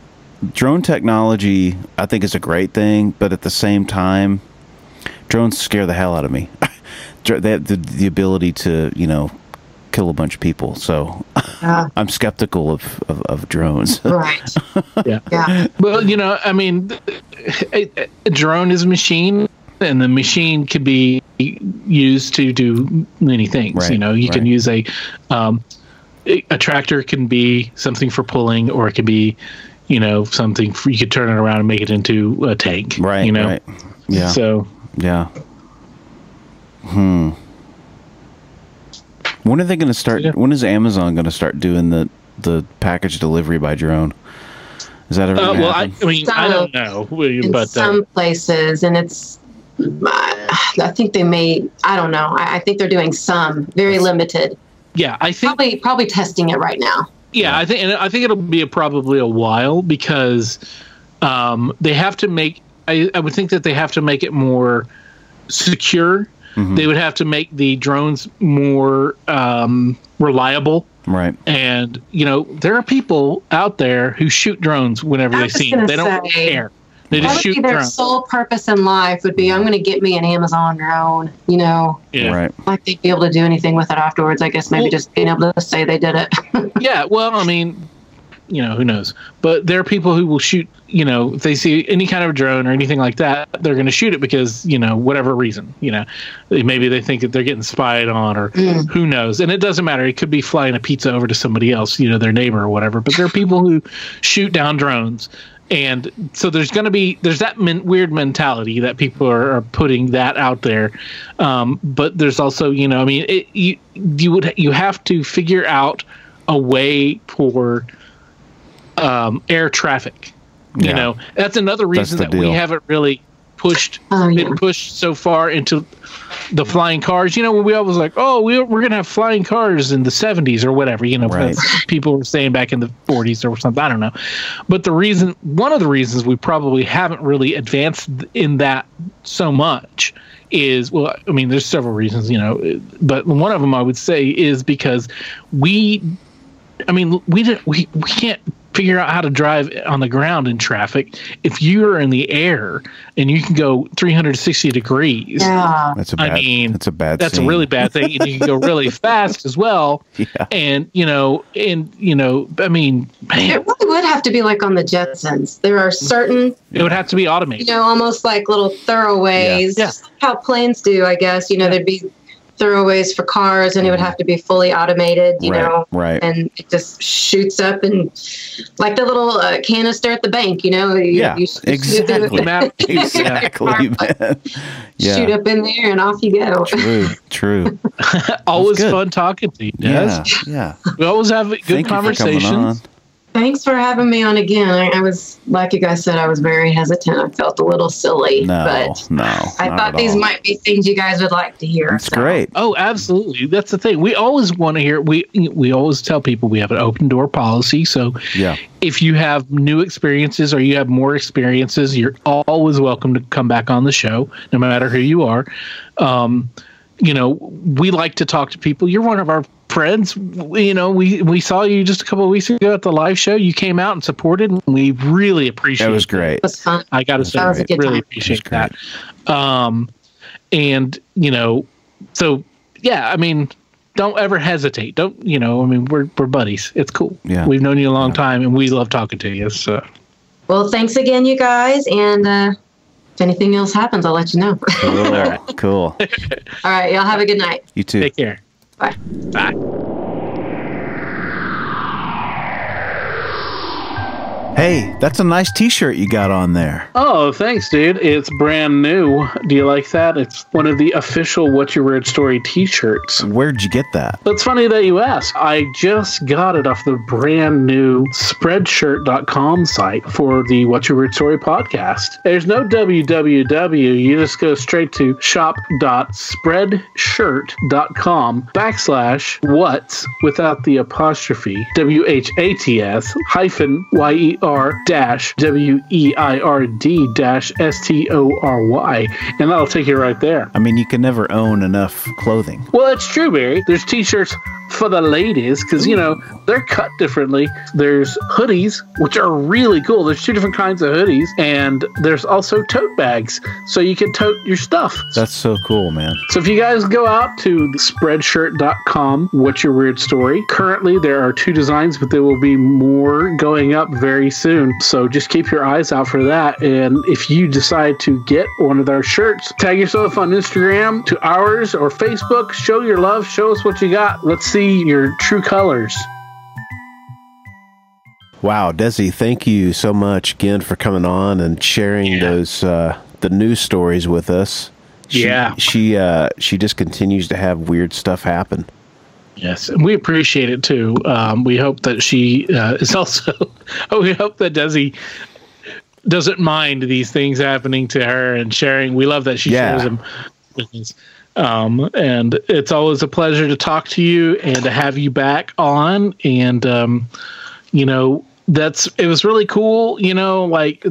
technology, I think, is a great thing, but at the same time, drones scare the hell out of me. They have the ability to, kill a bunch of people. So I'm skeptical of drones.
Right.
Yeah. Well, I mean, a drone is a machine, and the machine could be used to do many things.
Right,
you can use a tractor can be something for pulling, or it can be something you could turn it around and make it into a tank.
Right. Right. Yeah.
So
yeah. When are they going to start? Yeah. When is Amazon going to start doing the package delivery by drone? Is that ever?
Well, I don't know, but
some places, and it's. I think they may. I don't know. I think they're doing some very limited.
Yeah, I think
probably testing it right now.
Yeah, I think it'll be probably a while because they have to make. I would think that they have to make it more secure. Mm-hmm. They would have to make the drones more reliable.
Right.
And, there are people out there who shoot drones whenever they see them. They don't care. They just shoot
their
drones.
Sole purpose in life would be, I'm going to get me an Amazon drone,
Yeah.
Right.
Like they'd be able to do anything with it afterwards. I guess maybe just being able to say they did it.
Yeah. Well, I mean, who knows? But there are people who will shoot, if they see any kind of drone or anything like that, they're going to shoot it because, whatever reason, maybe they think that they're getting spied on or who knows. And it doesn't matter. It could be flying a pizza over to somebody else, their neighbor or whatever. But there are people who shoot down drones. And so there's that weird mentality that people are putting that out there. But there's also, you have to figure out a way for air traffic. That's another reason that we haven't really been pushed so far into the flying cars. When we always like, we're going to have flying cars in the 70s or whatever,
right.
People were saying back in the 40s or something. I don't know. But one of the reasons we probably haven't really advanced in that so much is, there's several reasons, but one of them I would say is because we can't figure out how to drive on the ground in traffic. If you're in the air and you can go 360 degrees,
that's a bad
that's
scene.
a really bad thing. And you can go really fast as well.
Yeah.
And, man.
It really would have to be like on the Jetsons. There are certain...
It would have to be automated.
Almost like little thoroughways.
Yeah.
How planes do, I guess. There'd be thoroughways for cars, and it would have to be fully automated,
right.
And it just shoots up and like the little canister at the bank,
exactly. Exactly, man. Yeah.
Shoot up in there and off you go.
True.
Always fun talking to you, Des.
Yeah.
We always have good conversations.
Thanks for having me on again. I was, like you guys said, I was very hesitant. I felt a little silly, but I thought these might be things you guys would like to hear.
That's great.
Oh, absolutely. That's the thing. We always want to hear. We always tell people we have an open door policy. So if you have new experiences or you have more experiences, you're always welcome to come back on the show, no matter who you are. We like to talk to people. You're one of our friends. We saw you just a couple of weeks ago at the live show. You came out and supported, and we really appreciate it.
It was great.
It was fun.
I got to say, I really appreciate that. So yeah, don't ever hesitate. Don't, we're buddies. It's cool.
Yeah.
We've known you a long time, and we love talking to you. So,
well, thanks again, you guys, and if anything else happens, I'll let you know.
Cool. All right. Cool.
All right. Y'all have a good night.
You too.
Take care.
Bye.
Bye.
Hey, that's a nice t-shirt you got on there.
Oh, thanks, dude. It's brand new. Do you like that? It's one of the official What's Your Weird Story t-shirts.
Where'd you get that?
It's funny that you ask. I just got it off the brand new Spreadshirt.com site for the What's Your Weird Story podcast. There's no www. You just go straight to shop.spreadshirt.com/what's without the apostrophe WHATS -WEIRD-STORY, and that'll take you right there.
You can never own enough clothing.
Well, it's true, Barry. There's t-shirts for the ladies because, they're cut differently. There's hoodies, which are really cool. There's two different kinds of hoodies, and there's also tote bags, so you can tote your stuff.
That's so cool, man.
So if you guys go out to Spreadshirt.com, What's Your Weird Story, currently there are 2 designs, but there will be more going up very soon. So just keep your eyes out for that. And if you decide to get one of our shirts, tag yourself on Instagram to ours or Facebook. Show your love. Show us what you got. Let's see your true colors.
Wow, Desi, thank you so much again for coming on and sharing those the news stories with us. She just continues to have weird stuff happen.
Yes, and we appreciate it too. We hope that she is also. We hope that Desi doesn't mind these things happening to her and sharing. We love that she shares them with us. And it's always a pleasure to talk to you and to have you back on. And it was really cool. Like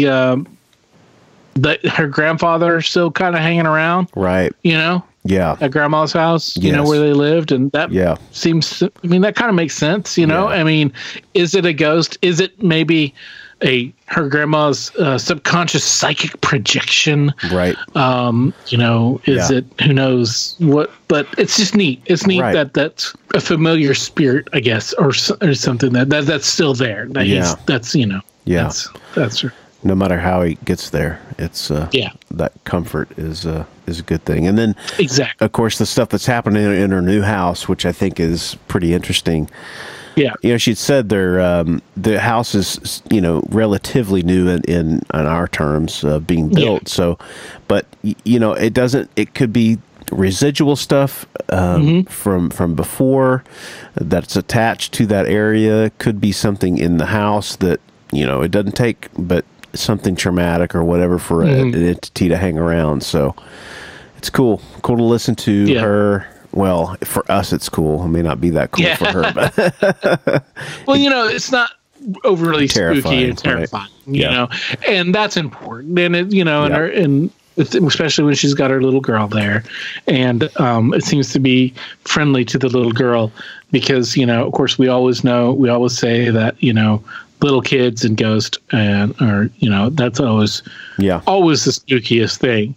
that her grandfather still kind of hanging around,
right? At
grandma's house, where they lived, and that seems. I mean, that kind of makes sense. I mean, is it a ghost? Is it maybe her grandma's subconscious psychic projection?
Right.
Is it? Who knows what? But it's just neat. It's neat that that's a familiar spirit, I guess, or something that's still there. That's true.
No matter how he gets there, it's that comfort is a good thing. And then,
exactly,
of course, the stuff that's happening in her new house, which I think is pretty interesting. Yeah, she'd said the house is relatively new in our terms being built. Yeah. So, but it doesn't. It could be residual stuff from before that's attached to that area. Could be something in the house that it doesn't take, but something traumatic or whatever for an entity to hang around. So it's cool to listen to her. Well, for us, it's cool. It may not be that cool for her, but
well, it's not overly spooky and terrifying, and that's important. And and especially when she's got her little girl there, and it seems to be friendly to the little girl because of course we always say that little kids and ghosts that's always the spookiest thing.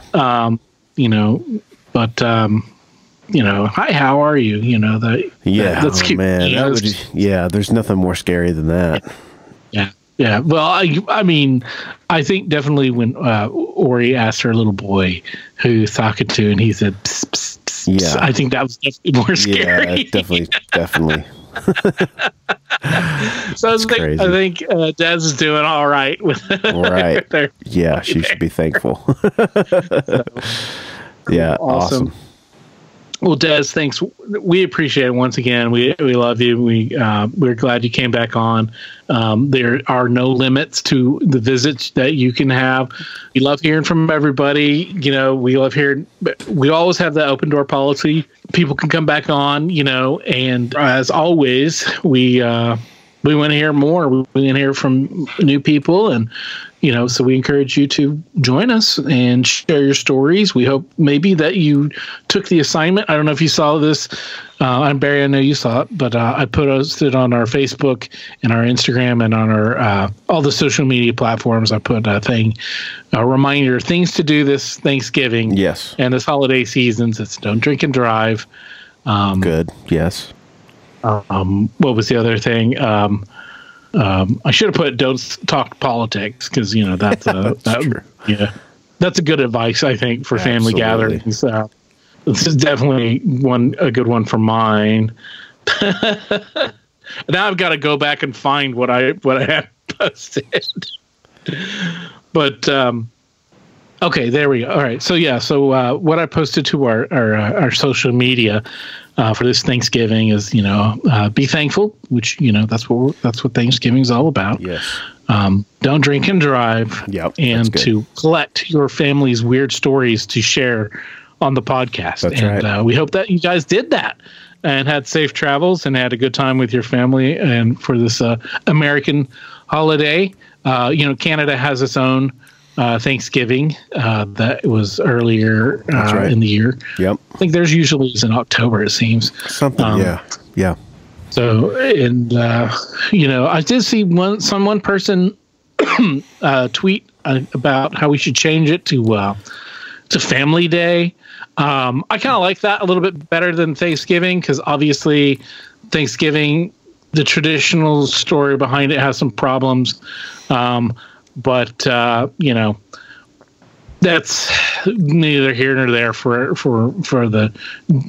Hi, how are you? That's cute.
Man, there's nothing more scary than that.
Yeah. Well, I mean, I think definitely when Ori asked her little boy who he was talking to, and he said, psst, psst, psst, psst, I think that was definitely more scary.
Yeah, definitely.
So I think Des is doing all right with
right. Yeah, she should be thankful. Yeah, awesome.
Well, Des, thanks. We appreciate it once again. We love you. We're glad you came back on. There are no limits to the visits that you can have. We love hearing from everybody. We love hearing. We always have that open door policy. People can come back on. And as always, we want to hear more. We want to hear from new people, and so we encourage you to join us and share your stories. We hope maybe that you took the assignment. I don't know if you saw this. I'm Barry. I know you saw it, but I posted on our Facebook and our Instagram and on our all the social media platforms. I put a reminder, things to do this Thanksgiving.
Yes.
And this holiday seasons. It's don't drink and drive.
Good. Yes.
What was the other thing? I should have put don't talk politics because that's
true.
Yeah, that's a good advice I think for family gatherings. This is definitely a good one for mine. Now I've got to go back and find what I had posted. But okay, there we go. All right, so what I posted to our social media for this Thanksgiving is be thankful, which that's what Thanksgiving is all about.
Yes.
Don't drink and drive.
Yep,
and to collect your family's weird stories to share on the podcast.
That's right.
We hope that you guys did that and had safe travels and had a good time with your family and for this American holiday. Canada has its own Thanksgiving that was earlier in the year.
Yep.
I think theirs usually is in October, it seems.
Something, yeah. So,
and I did see one person tweet about how we should change it to Family Day. I kind of like that a little bit better than Thanksgiving because obviously Thanksgiving, the traditional story behind it has some problems. But that's neither here nor there for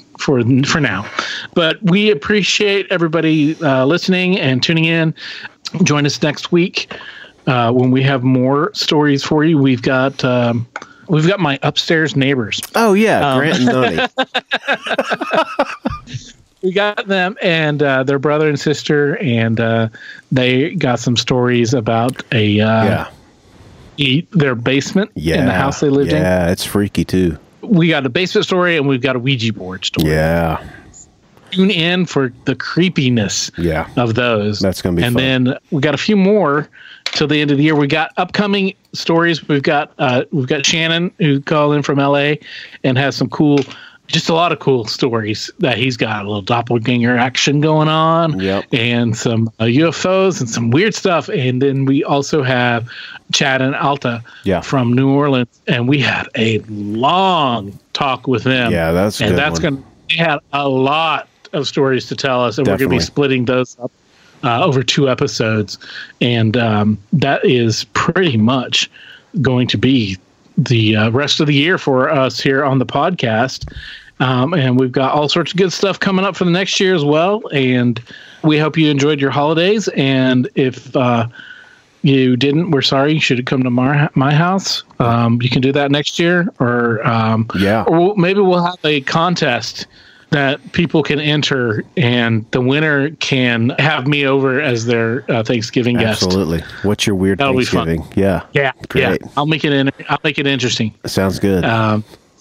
now. But we appreciate everybody listening and tuning in. Join us next week when we have more stories for you. We've got my upstairs neighbors.
Oh yeah, Grant and Noni.
We got them and their brother and sister, and they got some stories about their basement in the house they lived in.
Yeah, it's freaky too.
We got a basement story, and we've got a Ouija board story.
Yeah.
Tune in for the creepiness of those.
That's going to be fun.
And then we got a few more till the end of the year. We got upcoming stories. We've got Shannon, who called in from LA and has some just a lot of cool stories that he's got. A little doppelganger action going on, and some UFOs and some weird stuff. And then we also have Chad and Alta from New Orleans, and we had a long talk with them.
Yeah, that's
and
good
that's
one.
going. They had a lot of stories to tell us, and we're going to be splitting those up over 2 episodes, and that is pretty much going to be the rest of the year for us here on the podcast. And we've got all sorts of good stuff coming up for the next year as well. And we hope you enjoyed your holidays. And if you didn't, we're sorry. You should have come to my house. You can do that next year, or maybe we'll have a contest that people can enter, and the winner can have me over as their Thanksgiving guest.
Absolutely. What's your weird
That'll
Thanksgiving?
Be fun. Yeah.
Great.
Yeah. I'll make it interesting.
Sounds good.
So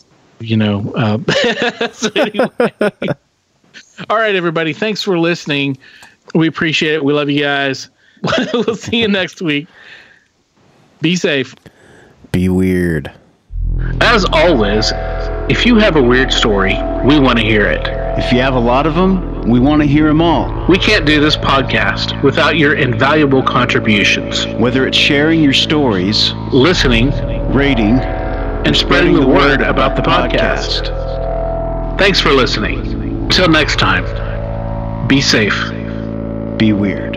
anyway. All right, everybody. Thanks for listening. We appreciate it. We love you guys. We'll see you next week. Be safe.
Be weird.
As always, if you have a weird story, we want to hear it.
If you have a lot of them, we want to hear them all.
We can't do this podcast without your invaluable contributions.
Whether it's sharing your stories,
listening,
rating,
and spreading the word about the podcast. Thanks for listening. Until next time, be safe.
Be weird.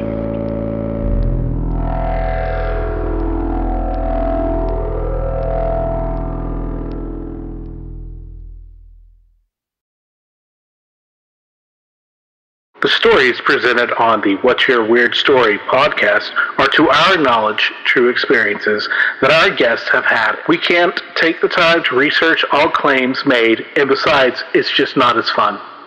The stories presented on the What's Your Weird Story podcast are, to our knowledge, true experiences that our guests have had. We can't take the time to research all claims made, and besides, it's just not as fun.